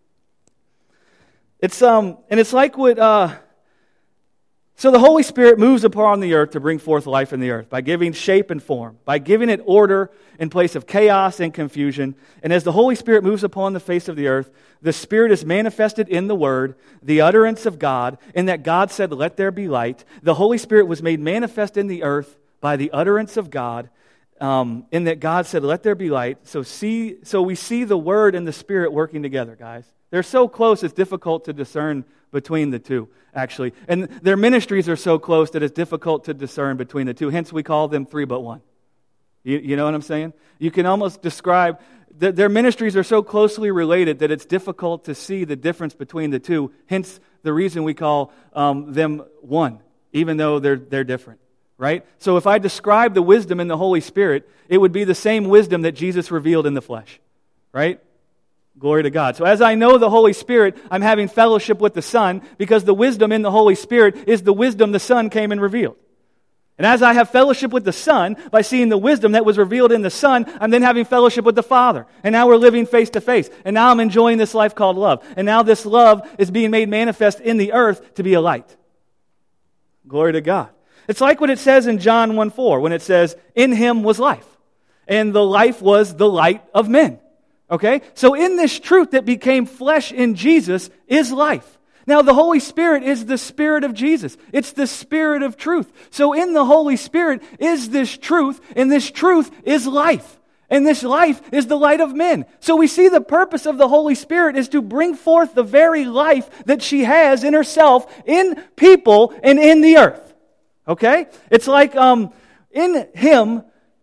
It's um, and it's like what uh, so the Holy Spirit moves upon the earth to bring forth life in the earth by giving shape and form, by giving it order in place of chaos and confusion. And as the Holy Spirit moves upon the face of the earth, the Spirit is manifested in the Word, the utterance of God, in that God said, "Let there be light." The Holy Spirit was made manifest in the earth by the utterance of God, um, in that God said, "Let there be light." So see, so we see the Word and the Spirit working together, guys. They're so close, it's difficult to discern between the two, actually. And their ministries are so close that it's difficult to discern between the two. Hence, we call them three but one. You, you know what I'm saying? You can almost describe, that their ministries are so closely related that it's difficult to see the difference between the two. Hence, the reason we call um, them one, even though they're they're different. Right? So if I describe the wisdom in the Holy Spirit, it would be the same wisdom that Jesus revealed in the flesh. Right? Glory to God. So as I know the Holy Spirit, I'm having fellowship with the Son, because the wisdom in the Holy Spirit is the wisdom the Son came and revealed. And as I have fellowship with the Son, by seeing the wisdom that was revealed in the Son, I'm then having fellowship with the Father. And now we're living face to face. And now I'm enjoying this life called love. And now this love is being made manifest in the earth to be a light. Glory to God. It's like what it says in John one four, when it says, "In Him was life, and the life was the light of men." Okay? So in this truth that became flesh in Jesus is life. Now the Holy Spirit is the Spirit of Jesus. It's the Spirit of truth. So in the Holy Spirit is this truth, and this truth is life. And this life is the light of men. So we see the purpose of the Holy Spirit is to bring forth the very life that she has in herself, in people, and in the earth. Okay? It's like um, in Him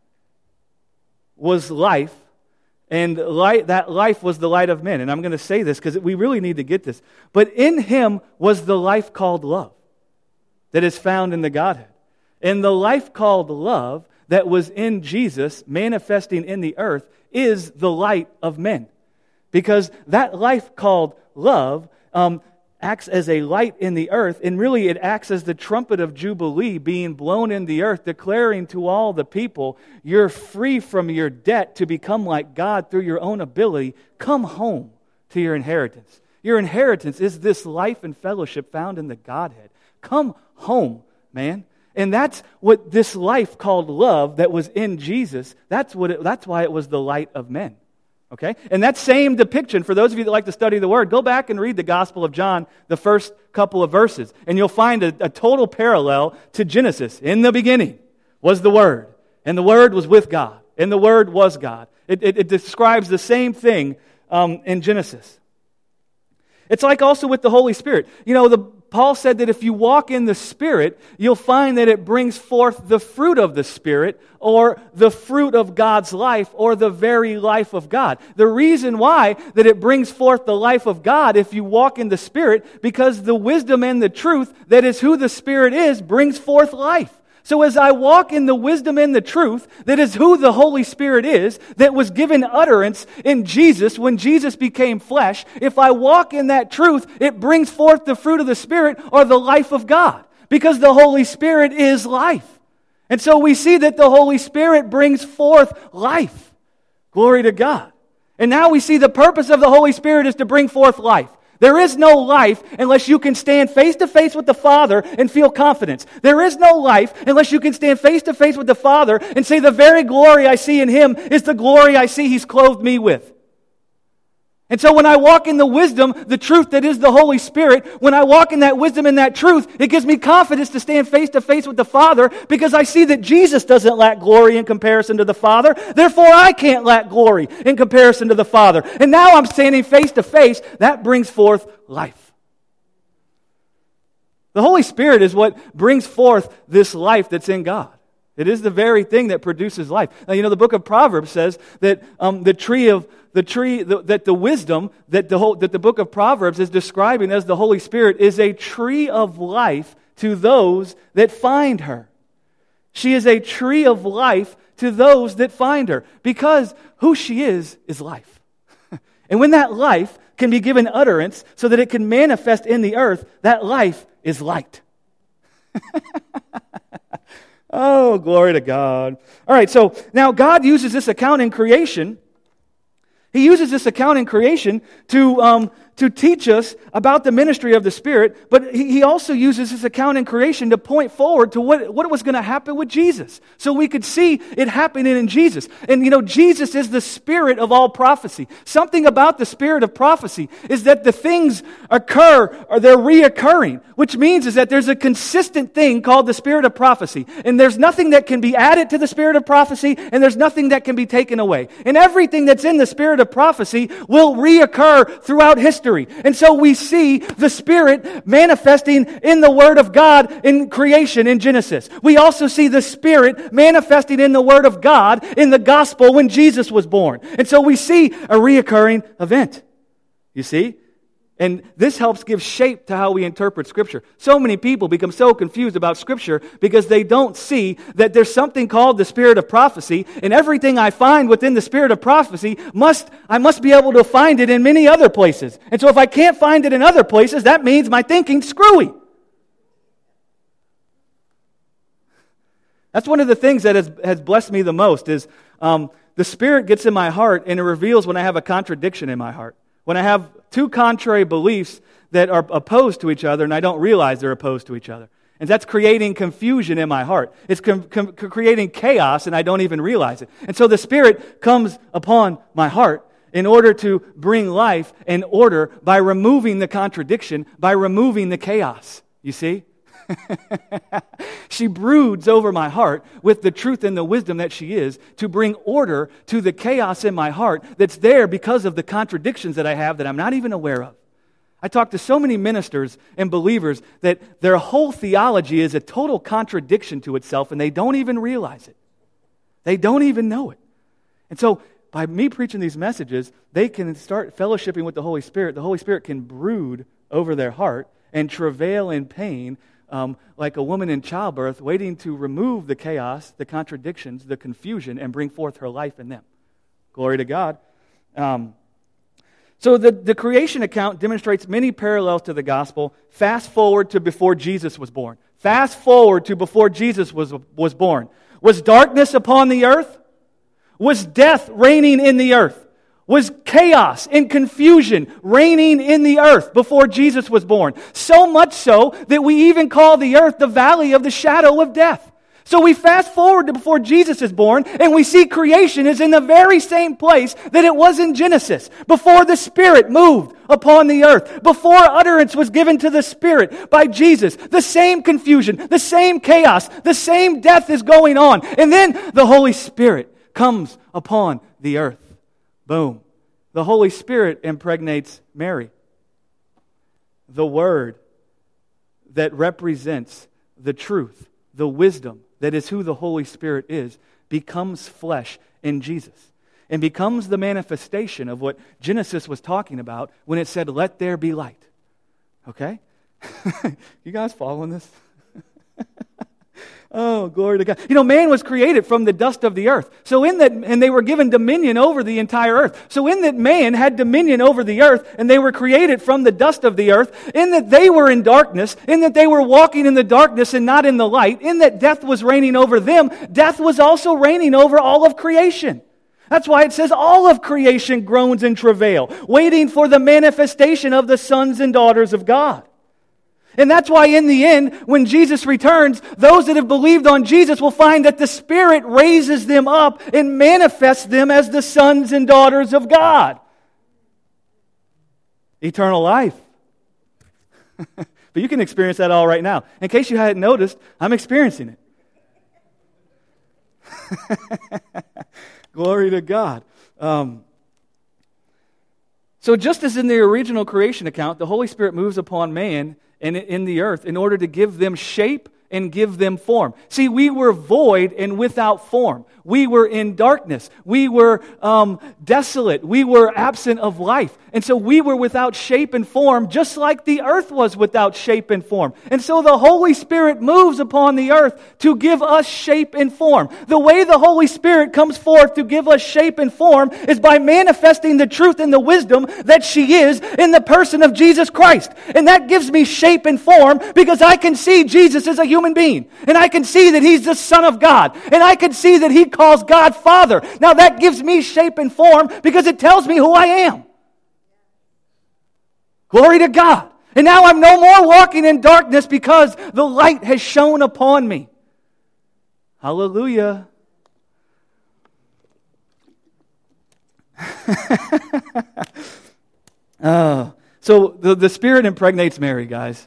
was life, and light, that life was the light of men. And I'm going to say this because we really need to get this. But in Him was the life called love that is found in the Godhead. And the life called love that was in Jesus manifesting in the earth is the light of men. Because that life called love um, acts as a light in the earth, and really it acts as the trumpet of Jubilee being blown in the earth, declaring to all the people, you're free from your debt to become like God through your own ability. Come home to your inheritance. Your inheritance is this life and fellowship found in the Godhead. Come home, man. And that's what this life called love that was in Jesus, that's what it, that's why it was the light of men. Okay? And that same depiction, for those of you that like to study the Word, go back and read the Gospel of John, the first couple of verses, and you'll find a, a total parallel to Genesis. In the beginning was the Word, and the Word was with God, and the Word was God. It, it, it describes the same thing um, in Genesis. It's like also with the Holy Spirit. You know, the Paul said that if you walk in the Spirit, you'll find that it brings forth the fruit of the Spirit, or the fruit of God's life, or the very life of God. The reason why that it brings forth the life of God if you walk in the Spirit, because the wisdom and the truth that is who the Spirit is brings forth life. So as I walk in the wisdom and the truth that is who the Holy Spirit is, that was given utterance in Jesus when Jesus became flesh, if I walk in that truth, it brings forth the fruit of the Spirit, or the life of God, because the Holy Spirit is life. And so we see that the Holy Spirit brings forth life. Glory to God. And now we see the purpose of the Holy Spirit is to bring forth life. There is no life unless you can stand face to face with the Father and feel confidence. There is no life unless you can stand face to face with the Father and say, the very glory I see in Him is the glory I see He's clothed me with. And so when I walk in the wisdom, the truth that is the Holy Spirit, when I walk in that wisdom and that truth, it gives me confidence to stand face to face with the Father, because I see that Jesus doesn't lack glory in comparison to the Father. Therefore, I can't lack glory in comparison to the Father. And now I'm standing face to face. That brings forth life. The Holy Spirit is what brings forth this life that's in God. It is the very thing that produces life. Now, you know, the book of Proverbs says that um, the tree of the tree the, that the wisdom that the whole, that the book of Proverbs is describing as the Holy Spirit is a tree of life to those that find her. She is a tree of life to those that find her, because who she is is life. And when that life can be given utterance so that it can manifest in the earth, that life is light. Oh, glory to God. All right, so now God uses this account in creation. He uses this account in creation to, um, to teach us about the ministry of the Spirit, but he, he also uses this account in creation to point forward to what, what was going to happen with Jesus. So we could see it happening in Jesus. And you know, Jesus is the spirit of all prophecy. Something about the spirit of prophecy is that the things occur, or they're reoccurring, which means is that there's a consistent thing called the spirit of prophecy. And there's nothing that can be added to the spirit of prophecy, and there's nothing that can be taken away. And everything that's in the spirit of prophecy will reoccur throughout history. And so we see the Spirit manifesting in the Word of God in creation in Genesis. We also see the Spirit manifesting in the Word of God in the gospel when Jesus was born. And so we see a reoccurring event. You see? And this helps give shape to how we interpret Scripture. So many people become so confused about Scripture because they don't see that there's something called the spirit of prophecy, and everything I find within the spirit of prophecy, must I must be able to find it in many other places. And so if I can't find it in other places, that means my thinking's screwy. That's one of the things that has, has blessed me the most is um, the Spirit gets in my heart and it reveals when I have a contradiction in my heart. When I have two contrary beliefs that are opposed to each other and I don't realize they're opposed to each other. And that's creating confusion in my heart. It's com- com- creating chaos and I don't even realize it. And so the Spirit comes upon my heart in order to bring life and order by removing the contradiction, by removing the chaos. You see? She broods over my heart with the truth and the wisdom that she is to bring order to the chaos in my heart that's there because of the contradictions that I have that I'm not even aware of. I talk to so many ministers and believers that their whole theology is a total contradiction to itself and they don't even realize it. They don't even know it. And so by me preaching these messages, they can start fellowshipping with the Holy Spirit. The Holy Spirit can brood over their heart and travail in pain Um, like a woman in childbirth, waiting to remove the chaos, the contradictions, the confusion, and bring forth her life in them. Glory to God. Um, so the, the creation account demonstrates many parallels to the gospel. Fast forward to before Jesus was born. Fast forward to before Jesus was, was born. Was darkness upon the earth? Was death reigning in the earth? Was chaos and confusion reigning in the earth before Jesus was born? So much so that we even call the earth the valley of the shadow of death. So we fast forward to before Jesus is born, and we see creation is in the very same place that it was in Genesis, before the Spirit moved upon the earth, before utterance was given to the Spirit by Jesus. The same confusion, the same chaos, the same death is going on. And then the Holy Spirit comes upon the earth. Boom. The Holy Spirit impregnates Mary. The Word that represents the truth, the wisdom, that is who the Holy Spirit is, becomes flesh in Jesus and becomes the manifestation of what Genesis was talking about when it said, let there be light. Okay? You guys following this? Oh, glory to God. You know, man was created from the dust of the earth. So in that, and they were given dominion over the entire earth. So in that man had dominion over the earth, and they were created from the dust of the earth, in that they were in darkness, in that they were walking in the darkness and not in the light, in that death was reigning over them, death was also reigning over all of creation. That's why it says all of creation groans in travail, waiting for the manifestation of the sons and daughters of God. And that's why in the end, when Jesus returns, those that have believed on Jesus will find that the Spirit raises them up and manifests them as the sons and daughters of God. Eternal life. But you can experience that all right now. In case you hadn't noticed, I'm experiencing it. Glory to God. Um, so just as in the original creation account, the Holy Spirit moves upon man and in the earth in order to give them shape and give them form. See, we were void and without form. We were in darkness. We were um, desolate. We were absent of life. And so we were without shape and form, just like the earth was without shape and form. And so the Holy Spirit moves upon the earth to give us shape and form. The way the Holy Spirit comes forth to give us shape and form is by manifesting the truth and the wisdom that she is in the person of Jesus Christ. And that gives me shape and form because I can see Jesus as a human being. And I can see that He's the Son of God. And I can see that He calls God Father. Now that gives me shape and form because it tells me who I am. Glory to God. And now I'm no more walking in darkness because the light has shone upon me. Hallelujah. oh, so the, the Spirit impregnates Mary, guys,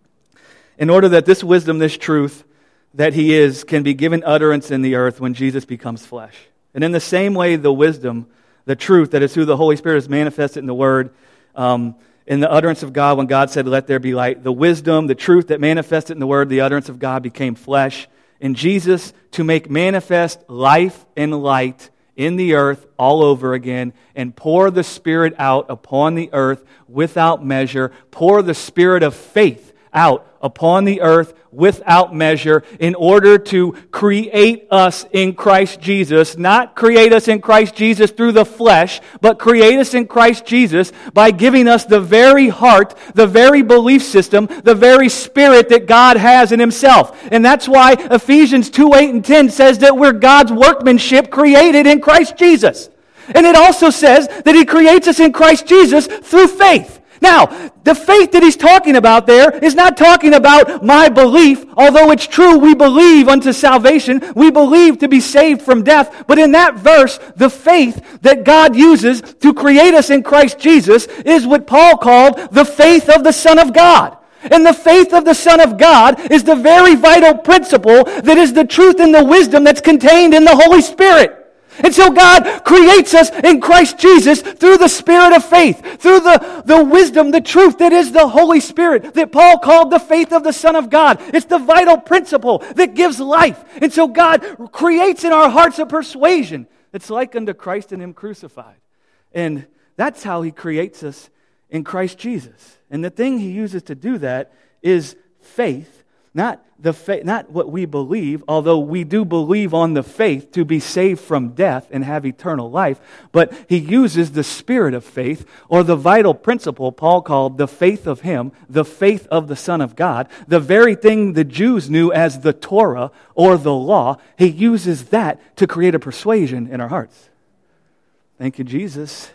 in order that this wisdom, this truth that He is, can be given utterance in the earth when Jesus becomes flesh. And in the same way, the wisdom, the truth that is who the Holy Spirit is manifested in the Word, um, in the utterance of God when God said, let there be light. The wisdom, the truth that manifested in the Word, the utterance of God became flesh in Jesus to make manifest life and light in the earth all over again and pour the Spirit out upon the earth without measure. Pour the Spirit of faith out upon the earth without measure in order to create us in Christ Jesus. Not create us in Christ Jesus through the flesh, but create us in Christ Jesus by giving us the very heart, the very belief system, the very spirit that God has in Himself. And that's why Ephesians two, eight, and ten says that we're God's workmanship created in Christ Jesus. And it also says that He creates us in Christ Jesus through faith. Now, the faith that he's talking about there is not talking about my belief, although it's true we believe unto salvation, we believe to be saved from death, but in that verse, the faith that God uses to create us in Christ Jesus is what Paul called the faith of the Son of God. And the faith of the Son of God is the very vital principle that is the truth and the wisdom that's contained in the Holy Spirit. And so God creates us in Christ Jesus through the Spirit of faith, through the, the wisdom, the truth that is the Holy Spirit, that Paul called the faith of the Son of God. It's the vital principle that gives life. And so God creates in our hearts a persuasion that's like unto Christ and Him crucified. And that's how He creates us in Christ Jesus. And the thing He uses to do that is faith. Not the faith, not what we believe, although we do believe on the faith to be saved from death and have eternal life, but He uses the spirit of faith, or the vital principle Paul called the faith of Him, the faith of the Son of God, the very thing the Jews knew as the Torah or the law. He uses that to create a persuasion in our hearts. Thank you, Jesus.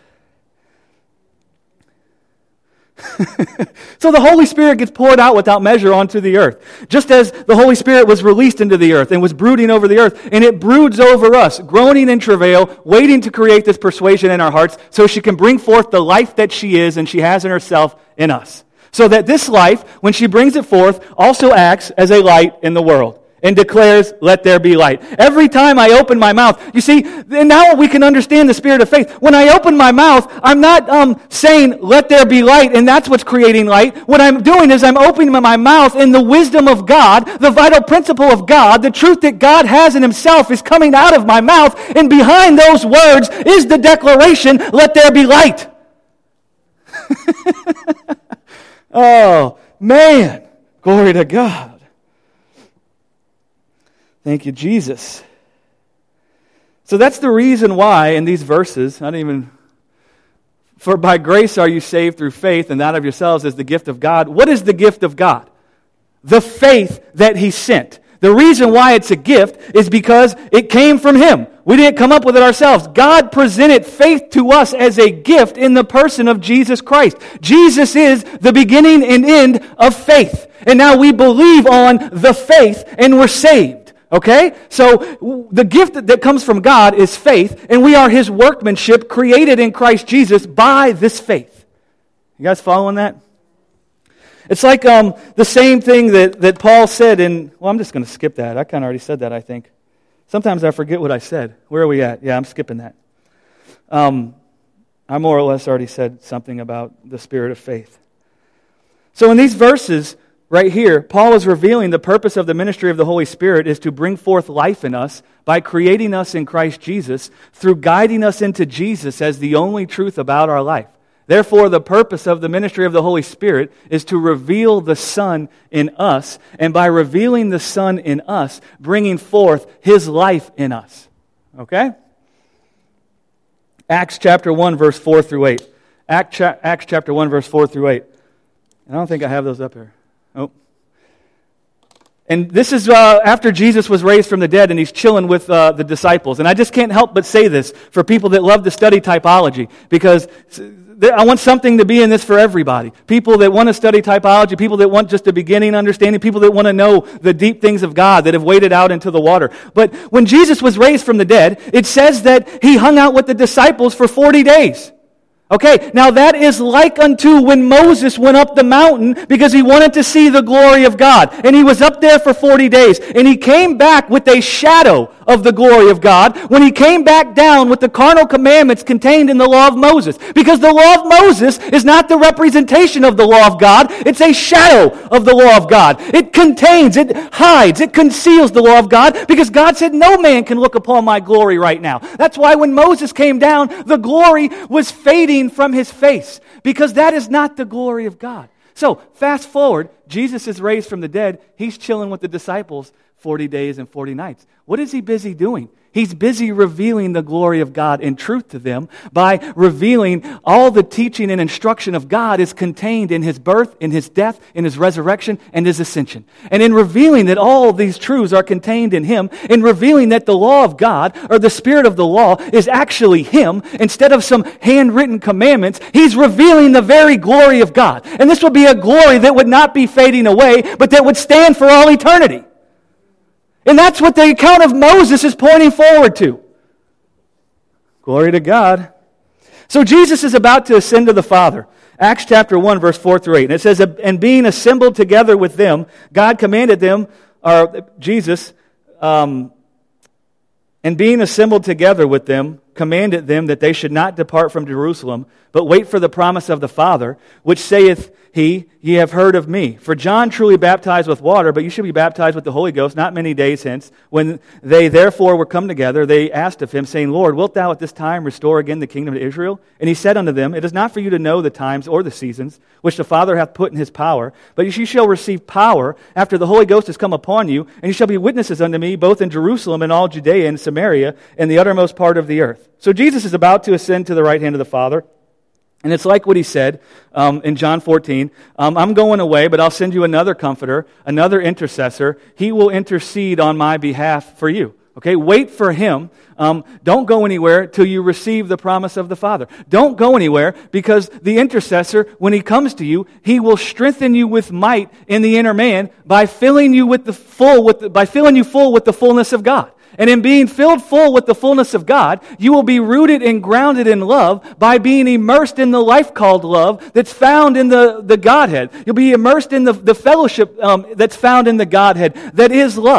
So the Holy Spirit gets poured out without measure onto the earth. Just as the Holy Spirit was released into the earth and was brooding over the earth, and it broods over us, groaning in travail, waiting to create this persuasion in our hearts so she can bring forth the life that she is and she has in herself in us. So that this life, when she brings it forth, also acts as a light in the world. and declares, let there be light. Every time I open my mouth, you see, and now we can understand the spirit of faith. When I open my mouth, I'm not um, saying, let there be light, and that's what's creating light. What I'm doing is I'm opening my mouth, and the wisdom of God, the vital principle of God, the truth that God has in himself is coming out of my mouth, and behind those words is the declaration, let there be light. Oh, man. Glory to God. Thank you, Jesus. So that's the reason why in these verses, not even, for by grace are you saved through faith, and that of yourselves is the gift of God. What is the gift of God? The faith that he sent. The reason why it's a gift is because it came from him. We didn't come up with it ourselves. God presented faith to us as a gift in the person of Jesus Christ. Jesus is the beginning and end of faith. And now we believe on the faith and we're saved. Okay? So the gift that comes from God is faith, and we are his workmanship created in Christ Jesus by this faith. You guys following that? It's like um, the same thing that, that Paul said in, well, I'm just going to skip that. I kind of already said that, I think. Sometimes I forget what I said. Where are we at? Yeah, I'm skipping that. Um, I more or less already said something about the spirit of faith. So in these verses right here, Paul is revealing the purpose of the ministry of the Holy Spirit is to bring forth life in us by creating us in Christ Jesus through guiding us into Jesus as the only truth about our life. Therefore, the purpose of the ministry of the Holy Spirit is to reveal the Son in us, and by revealing the Son in us, bringing forth his life in us. Okay? Acts chapter one, verse four through eight. Acts chapter one, verse four through eight. I don't think I have those up here. Oh. And this is uh, after Jesus was raised from the dead, and he's chilling with uh, the disciples. And I just can't help but say this for people that love to study typology, because I want something to be in this for everybody. People that want to study typology, people that want just a beginning understanding, people that want to know the deep things of God that have waded out into the water. But when Jesus was raised from the dead, it says that he hung out with the disciples for forty days. Okay, now that is like unto when Moses went up the mountain because he wanted to see the glory of God. And he was up there for forty days. And he came back with a shadow of the glory of God when he came back down with the carnal commandments contained in the law of Moses. Because the law of Moses is not the representation of the law of God. It's a shadow of the law of God. It contains, it hides, it conceals the law of God because God said no man can look upon my glory right now. That's why when Moses came down, the glory was fading from his face, because that is not the glory of God. So, fast forward, Jesus is raised from the dead. He's chilling with the disciples forty days and forty nights. What is he busy doing? He's busy revealing the glory of God in truth to them by revealing all the teaching and instruction of God is contained in his birth, in his death, in his resurrection, and his ascension. And in revealing that all these truths are contained in him, in revealing that the law of God, or the spirit of the law, is actually him, instead of some handwritten commandments, he's revealing the very glory of God. And this would be a glory that would not be fading away, but that would stand for all eternity. And that's what the account of Moses is pointing forward to. Glory to God. So Jesus is about to ascend to the Father. Acts chapter one, verse four through eight. And it says, and being assembled together with them, God commanded them, or Jesus, um, and being assembled together with them, commanded them that they should not depart from Jerusalem, but wait for the promise of the Father, which saith he, ye have heard of me. For John truly baptized with water, but you should be baptized with the Holy Ghost not many days hence. When they therefore were come together, they asked of him, saying, Lord, wilt thou at this time restore again the kingdom to Israel? And he said unto them, it is not for you to know the times or the seasons, which the Father hath put in his power, but ye shall receive power after the Holy Ghost has come upon you, and ye shall be witnesses unto me, both in Jerusalem and all Judea and Samaria, and the uttermost part of the earth. So Jesus is about to ascend to the right hand of the Father. And it's like what he said um, in John fourteen. Um, I'm going away, but I'll send you another comforter, another intercessor. He will intercede on my behalf for you. Okay, wait for him. Um, don't go anywhere till you receive the promise of the Father. Don't go anywhere, because the intercessor, when he comes to you, he will strengthen you with might in the inner man by filling you with the full, with the, by filling you full with the fullness of God. And in being filled full with the fullness of God, you will be rooted and grounded in love by being immersed in the life called love that's found in the, the Godhead. You'll be immersed in the, the fellowship um, that's found in the Godhead that is love.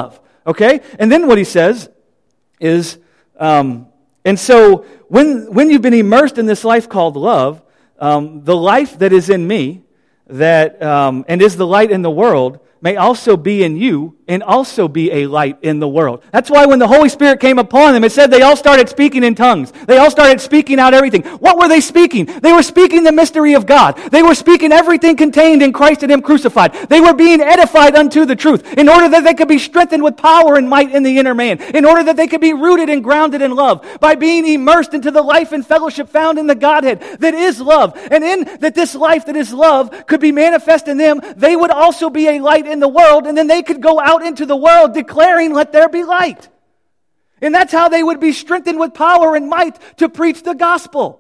Okay? And then what he says is, um, and so when when you've been immersed in this life called love, um, the life that is in me, that um, and is the light in the world, may also be in you and also be a light in the world. That's why when the Holy Spirit came upon them, it said they all started speaking in tongues. They all started speaking out everything. What were they speaking? They were speaking the mystery of God. They were speaking everything contained in Christ and Him crucified. They were being edified unto the truth in order that they could be strengthened with power and might in the inner man, in order that they could be rooted and grounded in love by being immersed into the life and fellowship found in the Godhead that is love. And in that this life that is love could be manifest in them, they would also be a light in the world, and then they could go out into the world declaring, let there be light. And that's how they would be strengthened with power and might to preach the gospel.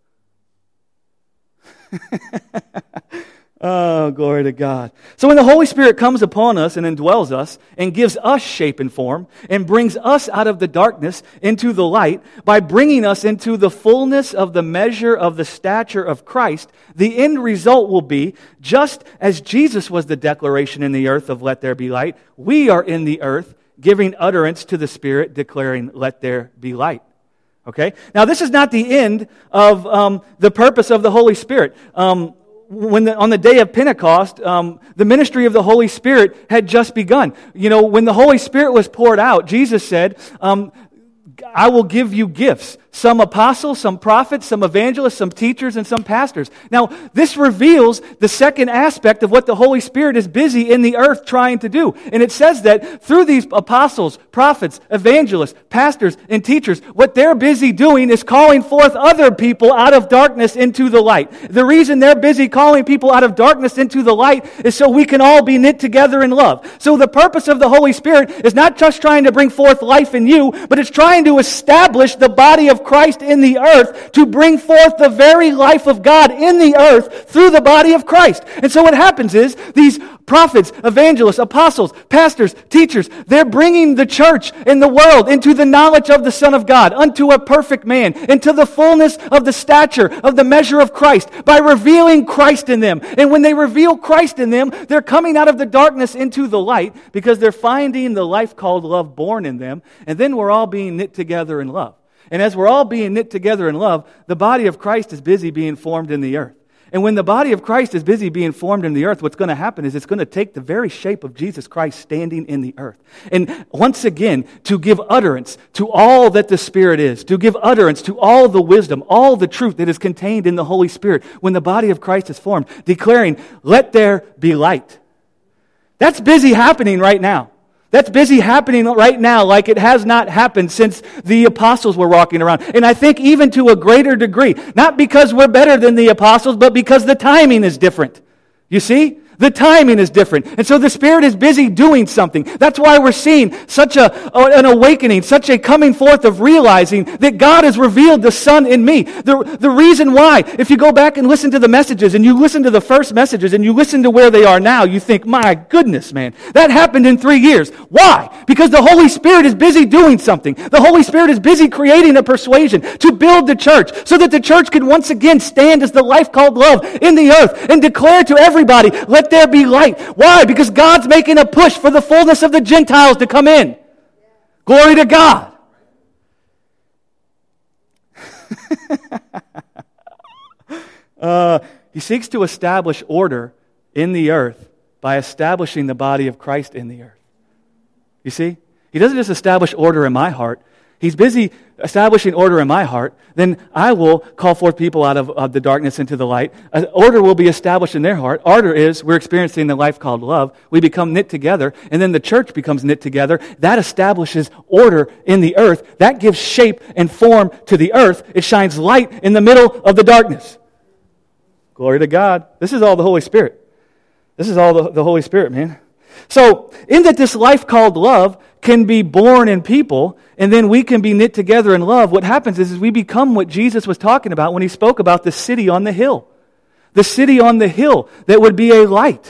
Oh, glory to God. So when the Holy Spirit comes upon us and indwells us and gives us shape and form and brings us out of the darkness into the light by bringing us into the fullness of the measure of the stature of Christ, the end result will be, just as Jesus was the declaration in the earth of let there be light, we are in the earth giving utterance to the Spirit, declaring let there be light. Okay? Now this is not the end of um, the purpose of the Holy Spirit. Um, When the, on the day of Pentecost, um, the ministry of the Holy Spirit had just begun. You know, when the Holy Spirit was poured out, Jesus said, um, I will give you gifts. Some apostles, some prophets, some evangelists, some teachers, and some pastors. Now, this reveals the second aspect of what the Holy Spirit is busy in the earth trying to do. And it says that through these apostles, prophets, evangelists, pastors, and teachers, what they're busy doing is calling forth other people out of darkness into the light. The reason they're busy calling people out of darkness into the light is so we can all be knit together in love. So the purpose of the Holy Spirit is not just trying to bring forth life in you, but it's trying to establish the body of Christ in the earth to bring forth the very life of God in the earth through the body of Christ. And so what happens is these prophets, evangelists, apostles, pastors, teachers, they're bringing the church and the world into the knowledge of the Son of God, unto a perfect man, into the fullness of the stature of the measure of Christ by revealing Christ in them. And when they reveal Christ in them, they're coming out of the darkness into the light because they're finding the life called love born in them. And then we're all being knit together in love. And as we're all being knit together in love, the body of Christ is busy being formed in the earth. And when the body of Christ is busy being formed in the earth, what's going to happen is it's going to take the very shape of Jesus Christ standing in the earth. And once again, to give utterance to all that the Spirit is, to give utterance to all the wisdom, all the truth that is contained in the Holy Spirit, when the body of Christ is formed, declaring, let there be light. That's busy happening right now. That's busy happening right now like it has not happened since the apostles were walking around. And I think even to a greater degree. Not because we're better than the apostles, but because the timing is different. You see? The timing is different. And so the Spirit is busy doing something. That's why we're seeing such a, an awakening, such a coming forth of realizing that God has revealed the Son in me. The, the reason why, if you go back and listen to the messages, and you listen to the first messages, and you listen to where they are now, you think, my goodness, man, that happened in three years. Why? Because the Holy Spirit is busy doing something. The Holy Spirit is busy creating a persuasion to build the church so that the church can once again stand as the life called love in the earth and declare to everybody, let there be light. Why? Because God's making a push for the fullness of the Gentiles to come in. Glory to God. uh, he seeks to establish order in the earth by establishing the body of Christ in the earth. You see? He doesn't just establish order in my heart. He's busy establishing order in my heart. Then I will call forth people out of, of the darkness into the light. Uh, order will be established in their heart. Order is we're experiencing the life called love. We become knit together, and then the church becomes knit together. That establishes order in the earth. That gives shape and form to the earth. It shines light in the middle of the darkness. Glory to God. This is all the Holy Spirit. This is all the, the Holy Spirit, man. So, in that this life called love can be born in people, and then we can be knit together in love, what happens is, is we become what Jesus was talking about when he spoke about the city on the hill. The city on the hill that would be a light.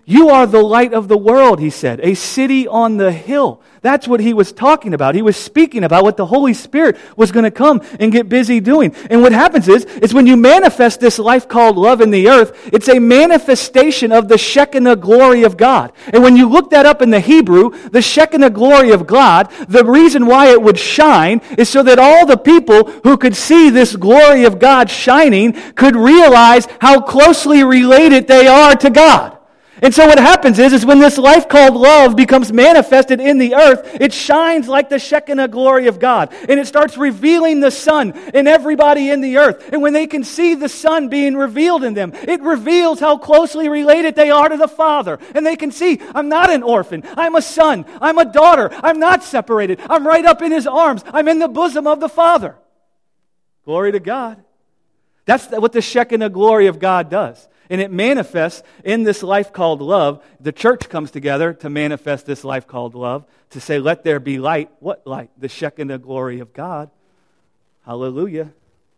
You are the light of the world, he said, a city on the hill. That's what he was talking about. He was speaking about what the Holy Spirit was going to come and get busy doing. And what happens is, is when you manifest this life called love in the earth, it's a manifestation of the Shekinah glory of God. And when you look that up in the Hebrew, the Shekinah glory of God, the reason why it would shine is so that all the people who could see this glory of God shining could realize how closely related they are to God. And so what happens is, is when this life called love becomes manifested in the earth, it shines like the Shekinah glory of God. And it starts revealing the Son in everybody in the earth. And when they can see the Son being revealed in them, it reveals how closely related they are to the Father. And they can see, I'm not an orphan. I'm a son. I'm a daughter. I'm not separated. I'm right up in His arms. I'm in the bosom of the Father. Glory to God. That's what the Shekinah glory of God does. And it manifests in this life called love. The church comes together to manifest this life called love, to say, let there be light. What light? The Shekinah glory of God. Hallelujah.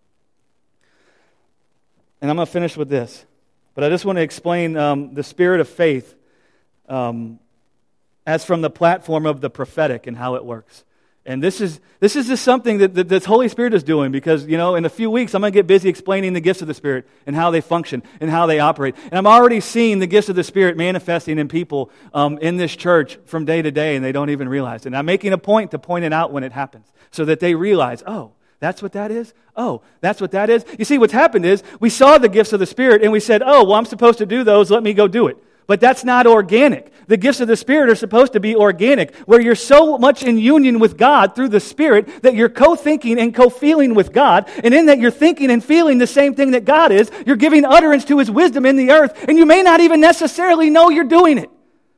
And I'm going to finish with this. But I just want to explain um, the spirit of faith um, as from the platform of the prophetic and how it works. And this is this is just something that, that this Holy Spirit is doing because, you know, in a few weeks I'm going to get busy explaining the gifts of the Spirit and how they function and how they operate. And I'm already seeing the gifts of the Spirit manifesting in people um, in this church from day to day, and they don't even realize it. And I'm making a point to point it out when it happens so that they realize, oh, that's what that is? Oh, that's what that is? You see, what's happened is we saw the gifts of the Spirit and we said, oh, well, I'm supposed to do those. Let me go do it. But that's not organic. The gifts of the Spirit are supposed to be organic, where you're so much in union with God through the Spirit that you're co-thinking and co-feeling with God, and in that you're thinking and feeling the same thing that God is, you're giving utterance to His wisdom in the earth, and you may not even necessarily know you're doing it.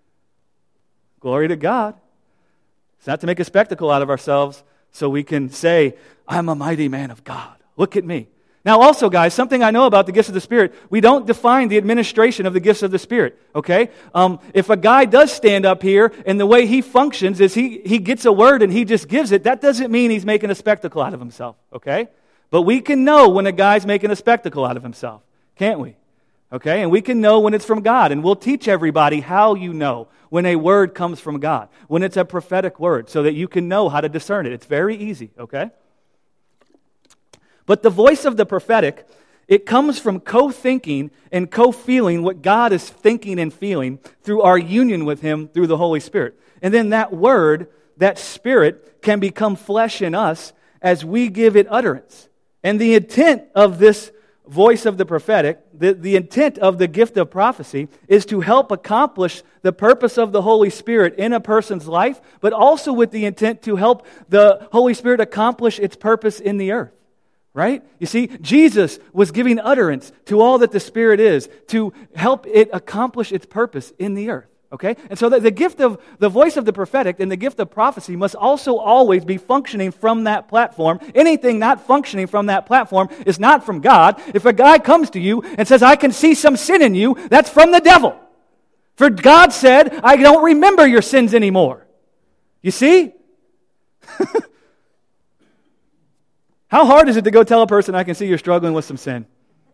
Glory to God. It's not to make a spectacle out of ourselves so we can say, I'm a mighty man of God. Look at me. Now also, guys, something I know about the gifts of the Spirit, we don't define the administration of the gifts of the Spirit, okay? Um, if a guy does stand up here and the way he functions is he, he gets a word and he just gives it, that doesn't mean he's making a spectacle out of himself, okay? But we can know when a guy's making a spectacle out of himself, can't we? Okay, and we can know when it's from God, and we'll teach everybody how you know when a word comes from God, when it's a prophetic word, so that you can know how to discern it. It's very easy, okay? But the voice of the prophetic, it comes from co-thinking and co-feeling what God is thinking and feeling through our union with Him through the Holy Spirit. And then that word, that Spirit, can become flesh in us as we give it utterance. And the intent of this voice of the prophetic, the, the intent of the gift of prophecy is to help accomplish the purpose of the Holy Spirit in a person's life, but also with the intent to help the Holy Spirit accomplish its purpose in the earth. Right? You see, Jesus was giving utterance to all that the Spirit is to help it accomplish its purpose in the earth. Okay? And so the, the gift of the voice of the prophetic and the gift of prophecy must also always be functioning from that platform. Anything not functioning from that platform is not from God. If a guy comes to you and says, I can see some sin in you, that's from the devil. For God said, I don't remember your sins anymore. You see? How hard is it to go tell a person, I can see you're struggling with some sin?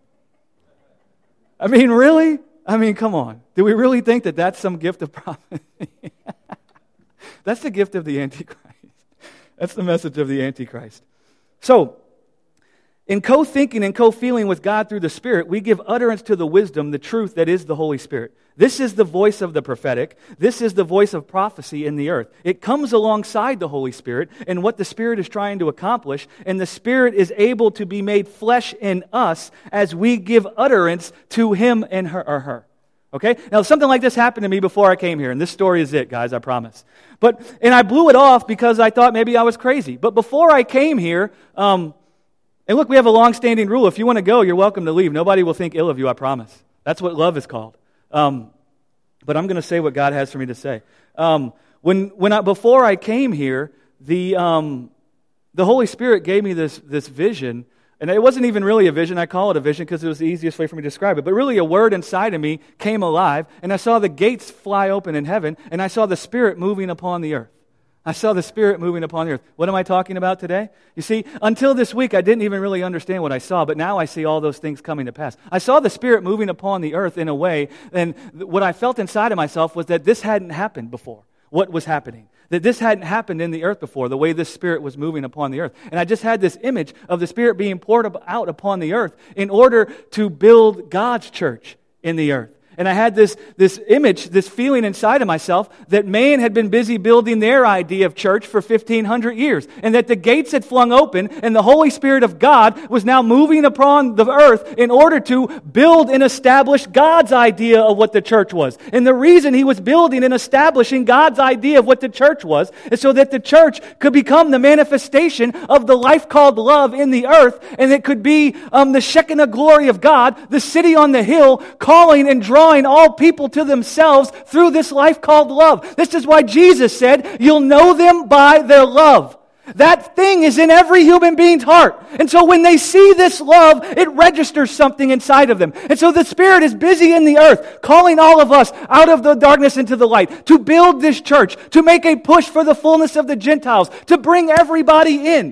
I mean, really? I mean, come on. Do we really think that that's some gift of prophecy? That's the gift of the Antichrist. That's the message of the Antichrist. So, in co-thinking and co-feeling with God through the Spirit, we give utterance to the wisdom, the truth that is the Holy Spirit. This is the voice of the prophetic. This is the voice of prophecy in the earth. It comes alongside the Holy Spirit and what the Spirit is trying to accomplish, and the Spirit is able to be made flesh in us as we give utterance to Him and her or her. Okay? Now, something like this happened to me before I came here, and this story is it, guys, I promise. But, and I blew it off because I thought maybe I was crazy. But before I came here, um, and look, we have a long-standing rule. If you want to go, you're welcome to leave. Nobody will think ill of you, I promise. That's what love is called. Um, but I'm going to say what God has for me to say. Um, when when I, before I came here, the um, the Holy Spirit gave me this this vision, and it wasn't even really a vision. I call it a vision because it was the easiest way for me to describe it. But really, a word inside of me came alive, and I saw the gates fly open in heaven, and I saw the Spirit moving upon the earth. I saw the Spirit moving upon the earth. What am I talking about today? You see, until this week, I didn't even really understand what I saw, but now I see all those things coming to pass. I saw the Spirit moving upon the earth in a way, and what I felt inside of myself was that this hadn't happened before. What was happening? That this hadn't happened in the earth before, the way this Spirit was moving upon the earth. And I just had this image of the Spirit being poured out upon the earth in order to build God's church in the earth. And I had this, this image, this feeling inside of myself that man had been busy building their idea of church for fifteen hundred years. And that the gates had flung open and the Holy Spirit of God was now moving upon the earth in order to build and establish God's idea of what the church was. And the reason He was building and establishing God's idea of what the church was is so that the church could become the manifestation of the life called love in the earth. And it could be um, the Shekinah glory of God, the city on the hill, calling and drawing all people to themselves through this life called love. This is why Jesus said, you'll know them by their love. That thing is in every human being's heart. And so when they see this love, it registers something inside of them. And so the Spirit is busy in the earth, calling all of us out of the darkness into the light, to build this church, to make a push for the fullness of the Gentiles, to bring everybody in.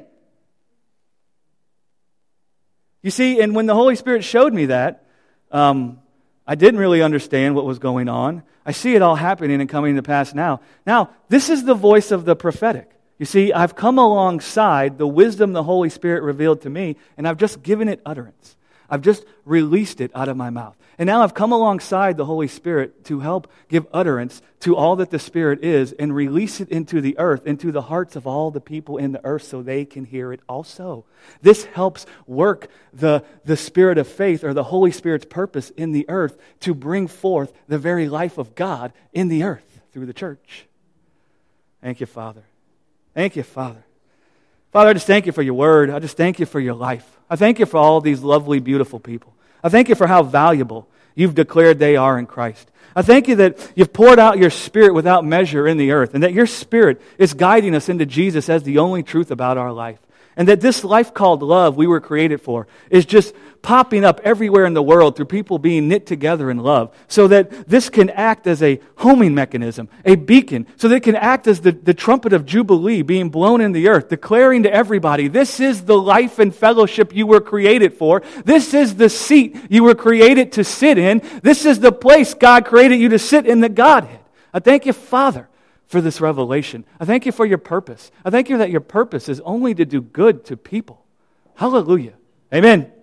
You see, and when the Holy Spirit showed me that, um, I didn't really understand what was going on. I see it all happening and coming to pass now. Now, this is the voice of the prophetic. You see, I've come alongside the wisdom the Holy Spirit revealed to me, and I've just given it utterance. I've just released it out of my mouth. And now I've come alongside the Holy Spirit to help give utterance to all that the Spirit is and release it into the earth, into the hearts of all the people in the earth so they can hear it also. This helps work the, the Spirit of faith or the Holy Spirit's purpose in the earth to bring forth the very life of God in the earth through the church. Thank you, Father. Thank you, Father. Father, I just thank you for your word. I just thank you for your life. I thank you for all these lovely, beautiful people. I thank you for how valuable you've declared they are in Christ. I thank you that you've poured out your Spirit without measure in the earth, and that your Spirit is guiding us into Jesus as the only truth about our life. And that this life called love we were created for is just popping up everywhere in the world through people being knit together in love, so that this can act as a homing mechanism, a beacon, so that it can act as the, the trumpet of Jubilee being blown in the earth, declaring to everybody, this is the life and fellowship you were created for. This is the seat you were created to sit in. This is the place God created you to sit in the Godhead. I thank you, Father, for this revelation. I thank you for your purpose. I thank you that your purpose is only to do good to people. Hallelujah. Amen.